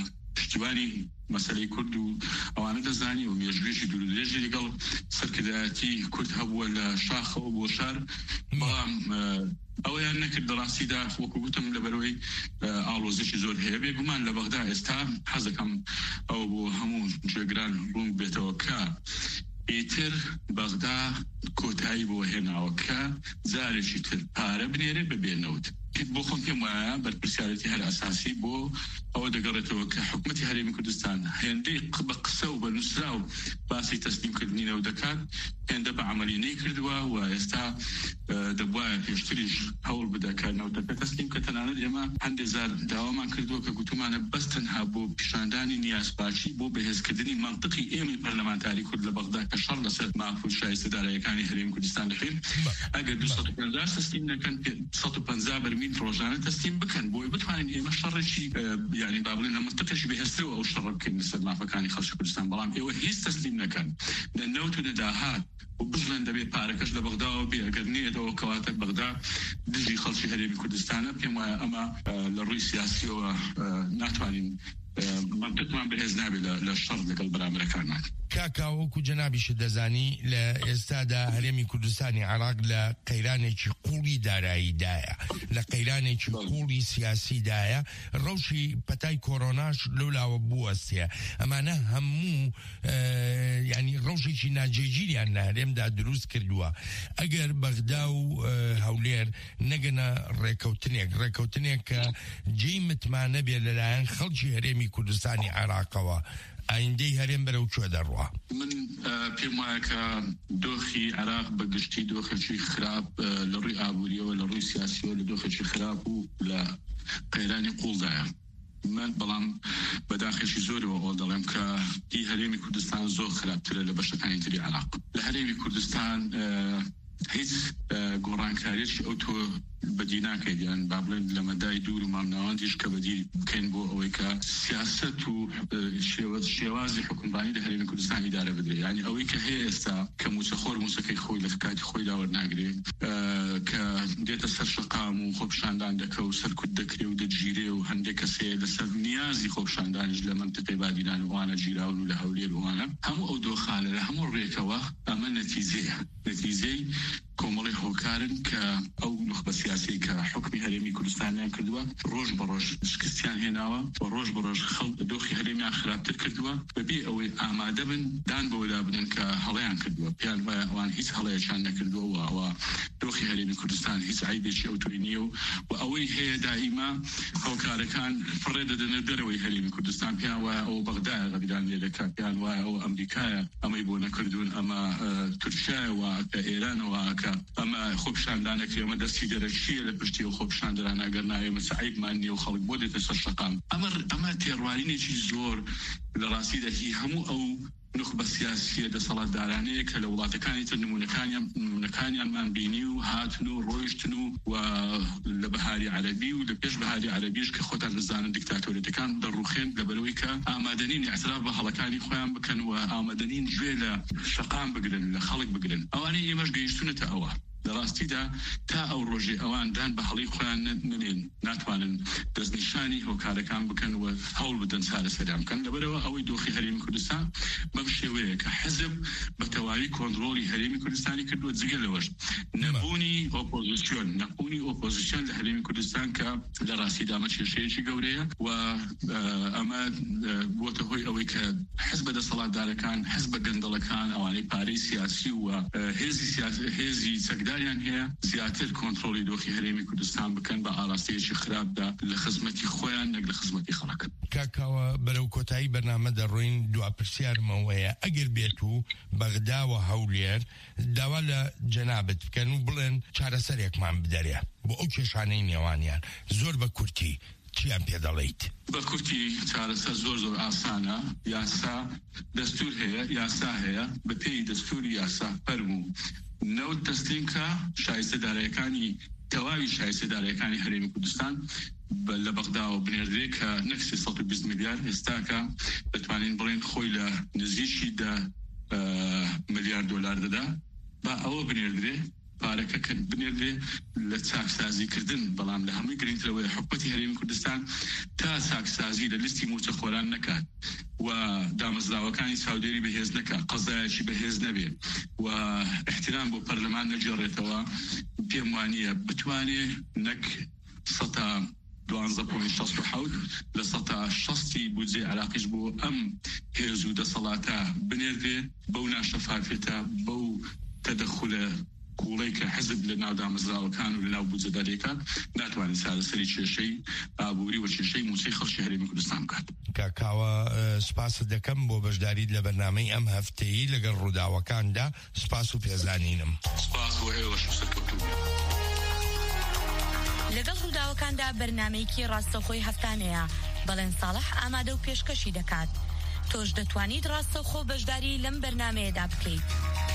پشتیوانی مەسەلەی کورد و ئەوانە دەزانی و مێژوێژی دوورودرێژی لەگەڵ سەرکردایەتی کورد هەبووە لە شاخەوە بۆ شار بەڵام ئەویان نەکرد بەڕاستیدا وەکو گوتم لەبەرەوەی ئاڵۆزیشی زۆر هەیە بێگومان لە بەغدا ئێستا حەزەکەم ئەو بۆ هەموو جێگران ڕوون بێتەوە کە ئیتر بەغدا کۆتایی بۆ هێناوە کە جارێکی تر پارە بنێرێت ببێنەوت بۆ خۆم پێم وایە بەرپرسیارەتی هەر ئاساسی بۆ ئەوە دەگەڕێتەوە کە حکومەتی هەرێمی کوردستان هێندەی بە قسە و بە نووسرا و باسی تەسلیمکردنینەوە دەکات هێندە بە عەمەلی نەیکردووە و ئێستا دەبوایە پێشتریش هەوڵ بدەکە نەوتەکە تەسلیم کە تەنانەت ئێمە هەندێک زار داوامان کردووە کە گوتومانە بەس تەنها بۆ پیشاندانی نیازپاچی بۆ بەهێزکردنی منطقی ئێمەی پەرلەمانتاری کورد لە بەغدا کە شەڕ لەسەر مافوز شایستەدارەکانی هەرێمی کوردستان دەخێن ئەگەر 250 تەسلیم نەکەن 150 بەرمیل ڕۆژانە تەسلیم بکەن بۆی بتوانین ئێمە شەڕێکی یعنی با بڵێن لە منطقەشی بەهێزترەوە ئەو شەڕ بکەین لەسەر مافەکانی خەڵکی کوردستان بەڵام ئێوە هیچ تەسلیم نەکەن لە نەوت و لەداهات و بژڵێن دەبێت پارەکەش لە بەغداوە بێ ئەگەر نێتەوە کەواتە بەغدا دژی خەڵکی هەرێمی کوردستانە پێم وایە ئەمە لە ڕووی سیاسیەوە ناتوانین منطقمان بەهێز نابێت لە شەڕ لەگەڵ بەرامبەرەکانمان کاکاوەکو جەنابیشت دەزانی لە ئێستادا هەرێمی کوردستانی عێراق لە قەیرانێکی قوڵی داراییدایە لە قەیرانێکی قوڵی سیاسیدایە ڕەوشی پەتای کۆرۆناش لەولاوە بوەستێ ئەمانە هەموو ینی ڕەوشێکی ناجێگیریان لە هەرێمدا دروست کردووە ئەگەر بەغدا و هەولێر نەگەنە ڕێکەوتنێک کە جێی متمانە بێ لەلایەن خەڵکی هەرێمی کوردستانی عێراقەوە ئایندەی هەرێم بەرەو کوێ دەڕوا من پێم وایە کە دۆخی عێراق بە گشتی دۆخێکی خراپ لە ڕووی ئابووریەوە لە ڕووی سیاسیەوە لە دۆخێکی خراپ و لە قەیرانی قوڵدایە من بەڵام بەداخێکی زۆرەوە ئەوە دەڵێم کە هی هەرێمی کوردستان زۆر خراپترە لە بەشەکانی تری عێراق لە هەرێمی کوردستان هیچ گۆڕانکاریەکی ئەو تۆ بەدی ناکەیت یان با بڵێن لە مەدای دوور و مامناوەندیش کە بەدی بکەین بۆ ئەوەی کە سیاست و شێوازی حکومڕانی لە هەرێمی کوردستان ئیدارە بدرێت یعنی ئەوەی کە هەیە ئێستا کە موچەخۆر موسەکەی خۆی لە کاتی خۆی داوەرناگرێت کە دێتە سەر شەقام و خۆپیشاندان دەکە و سەرکوت دەکرێ و دەگیرێ و هەندێک کەسەیە لەسەر نیازی خۆپیشاندانیش لە منطقەی بادیران وانە گیراون و لە هەولێر وانە هەموو ئەو دۆخانە لە هەموو ڕێکەوە ئەمە نەتیجەی کۆمەڵی هۆکارن کە ئەو نخبە سیاسی کە حکمی هەرێمی کوردستانیان کردووە ڕۆژ بە ڕۆژ شکستیان هێناوە و ڕۆژ بە ڕۆژ خەڵک دۆخی هەرێمیان خراپتر کردووە بەبێ ئەوەی ئامادە بن دان بەوەدا بدەن کە هەڵەیان کردووە پیان وایە ئەوان هیچ هەڵەیەکیان نەکردووە ئەوە دۆخی هەرێمی کوردستان هیچ عیبێکی ئەو توی نییە و ئەوەی هەیە دائیما هۆکارەکان فڕێ دەدەنە دەرەوەی هەرێمی کوردستان پیان وایە ئەو بەغدایە غەبیران لێ دەکا پیان وایە ئەو ئەمریکایە ئەمەی بۆ نەکردوون ئەمە تورکیایەوە کە ئێرانەوە کە ئەمە خۆپیشاندانەکە ئەمە دەستی دەرەچیە لە پشتی و خۆپیشاندەران ئەگەر ناوێمە سعیبمان نییە و خەڵک بۆ دێتە سەر شەقام ئەمە تێڕوانینێکی زۆر لە ڕاستی دەکی هەموو ئەو نخبە سیاسیە دەسەڵاتدارانەیە کە لە وڵاتەکانی تر نمونەکانیانمان بینی و هاتن و ڕۆیشتن و لە بەهاری عەرەبی و لە پێش بەهاری عەرەبیش کە خۆتان دەزانن دیکتاتۆریەتەکان دەڕوخێن لەبەرەوەی کە ئامادەنین اعتراف بە هەڵەکانی خۆیان بکەن و ئامادەنین گوێ لە شەقام بگرن لە خەڵک بگرن ئەوانەی ئێمەش گەیشتونەتە ئەوە لە ڕاستیدا تا ئەو ڕۆژێ ئەوان دان بە هەڵی خۆیان نمێن ناتوانن دەستنیشانی هۆکارەکان بکەن و هەوڵ بدەن چارەسەریان بکەن لەبەرەوە ئەوەی دۆخی هەرێمی کوردستان بەم شێوەیە کە حزب بە تەواوی کۆنتڕۆڵی هەرێمی کوردستانی کردووە جگە لەوەش نەبوونی ئۆپۆزیسیۆن لە هەرێمی کوردستان کە لە ڕاستیدا ئەمە کێشەیەکی گەورەیە و ئەمە بۆتە هۆی ئەوەی کە حزبە دەسەڵاتدارەکان حزبە گەندەڵەکان ئەوانەی پارەی سیاسی و هێزی داریان هەیە زیاتر کۆنتڕۆلی دۆخی هەرێمی کوردستان بکەن بە ئاراستەیەکی خراپدا لە خزمەتی خۆیان نەک لە خزمەتی خەڵک کاکاوە بەرەو کۆتایی بەرنامە دەڕۆین دواپرسیارمەوەیە ئەگەر بێت و بەغدا و هەولێر داوا لە جەنابەت بکەن و بڵێن چارەسەرێکمان بدەرێ بۆ ئەو کێشانەی نێوانیان زۆر بە کورتی چیان پێ دەڵێیت بە کورتی چارەسەر زۆر ئاسانە یاسا دەستور هەیە یاسا هەیە بە پێی دەستوری یاسا فەرموو نەوت تەسلیمکە شایستەدارەکانی تەواوی شایستەدارەکانی هەرێمی کوردستان لە بەغداوە بنێردرێ کە نەک 320 میلیارد ئێستاکە دەتوانین بڵێن خۆی لە نزیکی 10 میلیارد دلار دەدا با ئەوە بنێردرێ پارەکە کە بنێردێ لە چاکسازیکردن بەڵام لە هەمووی گرنگترەوەی حکومەتی هەرێمی کوردستان تا چاکسازی لە لیستی موچەخۆران نەکات و دامەزراوەکانی چاودێری بەهێز نەکات قەزایەکی بەهێز نەبێ و احترام بۆ پەرلەمان نەجێڕێتەوە پێم وانییە بتوانێ نەک 12.67 لە 160 بودجێ عراقیش بۆ ئەم هێز و دەسەڵاتە بنێردێ بەو ناشەفافێتە بەو تەدەخولە کوڵەی کە حزب لە ناو دامەزراوەکان و لە ناو بودجەدارەکان ناتوانێت چارەسەری کێشەی ئابووری و کێشەی موچەی خەڵکی هەرێمی کوردستان بکات. کاکاوە سپاس دەکەم بۆ بەشداریت لە بەرنامەی ئەم هەفتەیی لەگەڵ ڕووداوەکاندا سپاس و پێزانینم. سپاس بۆ ئێوەش سەرکەوتوو. لەگەڵ ڕووداوەکاندا بەرنامەیەکی ڕاستەوخۆی هەفتانەیە بەڵێن ساڵح ئامادە و پێشکەشی دەکات. تۆش دەتوانیت ڕاستەوخۆ بەشداری لەم بەرنامەیەدا بکەیت.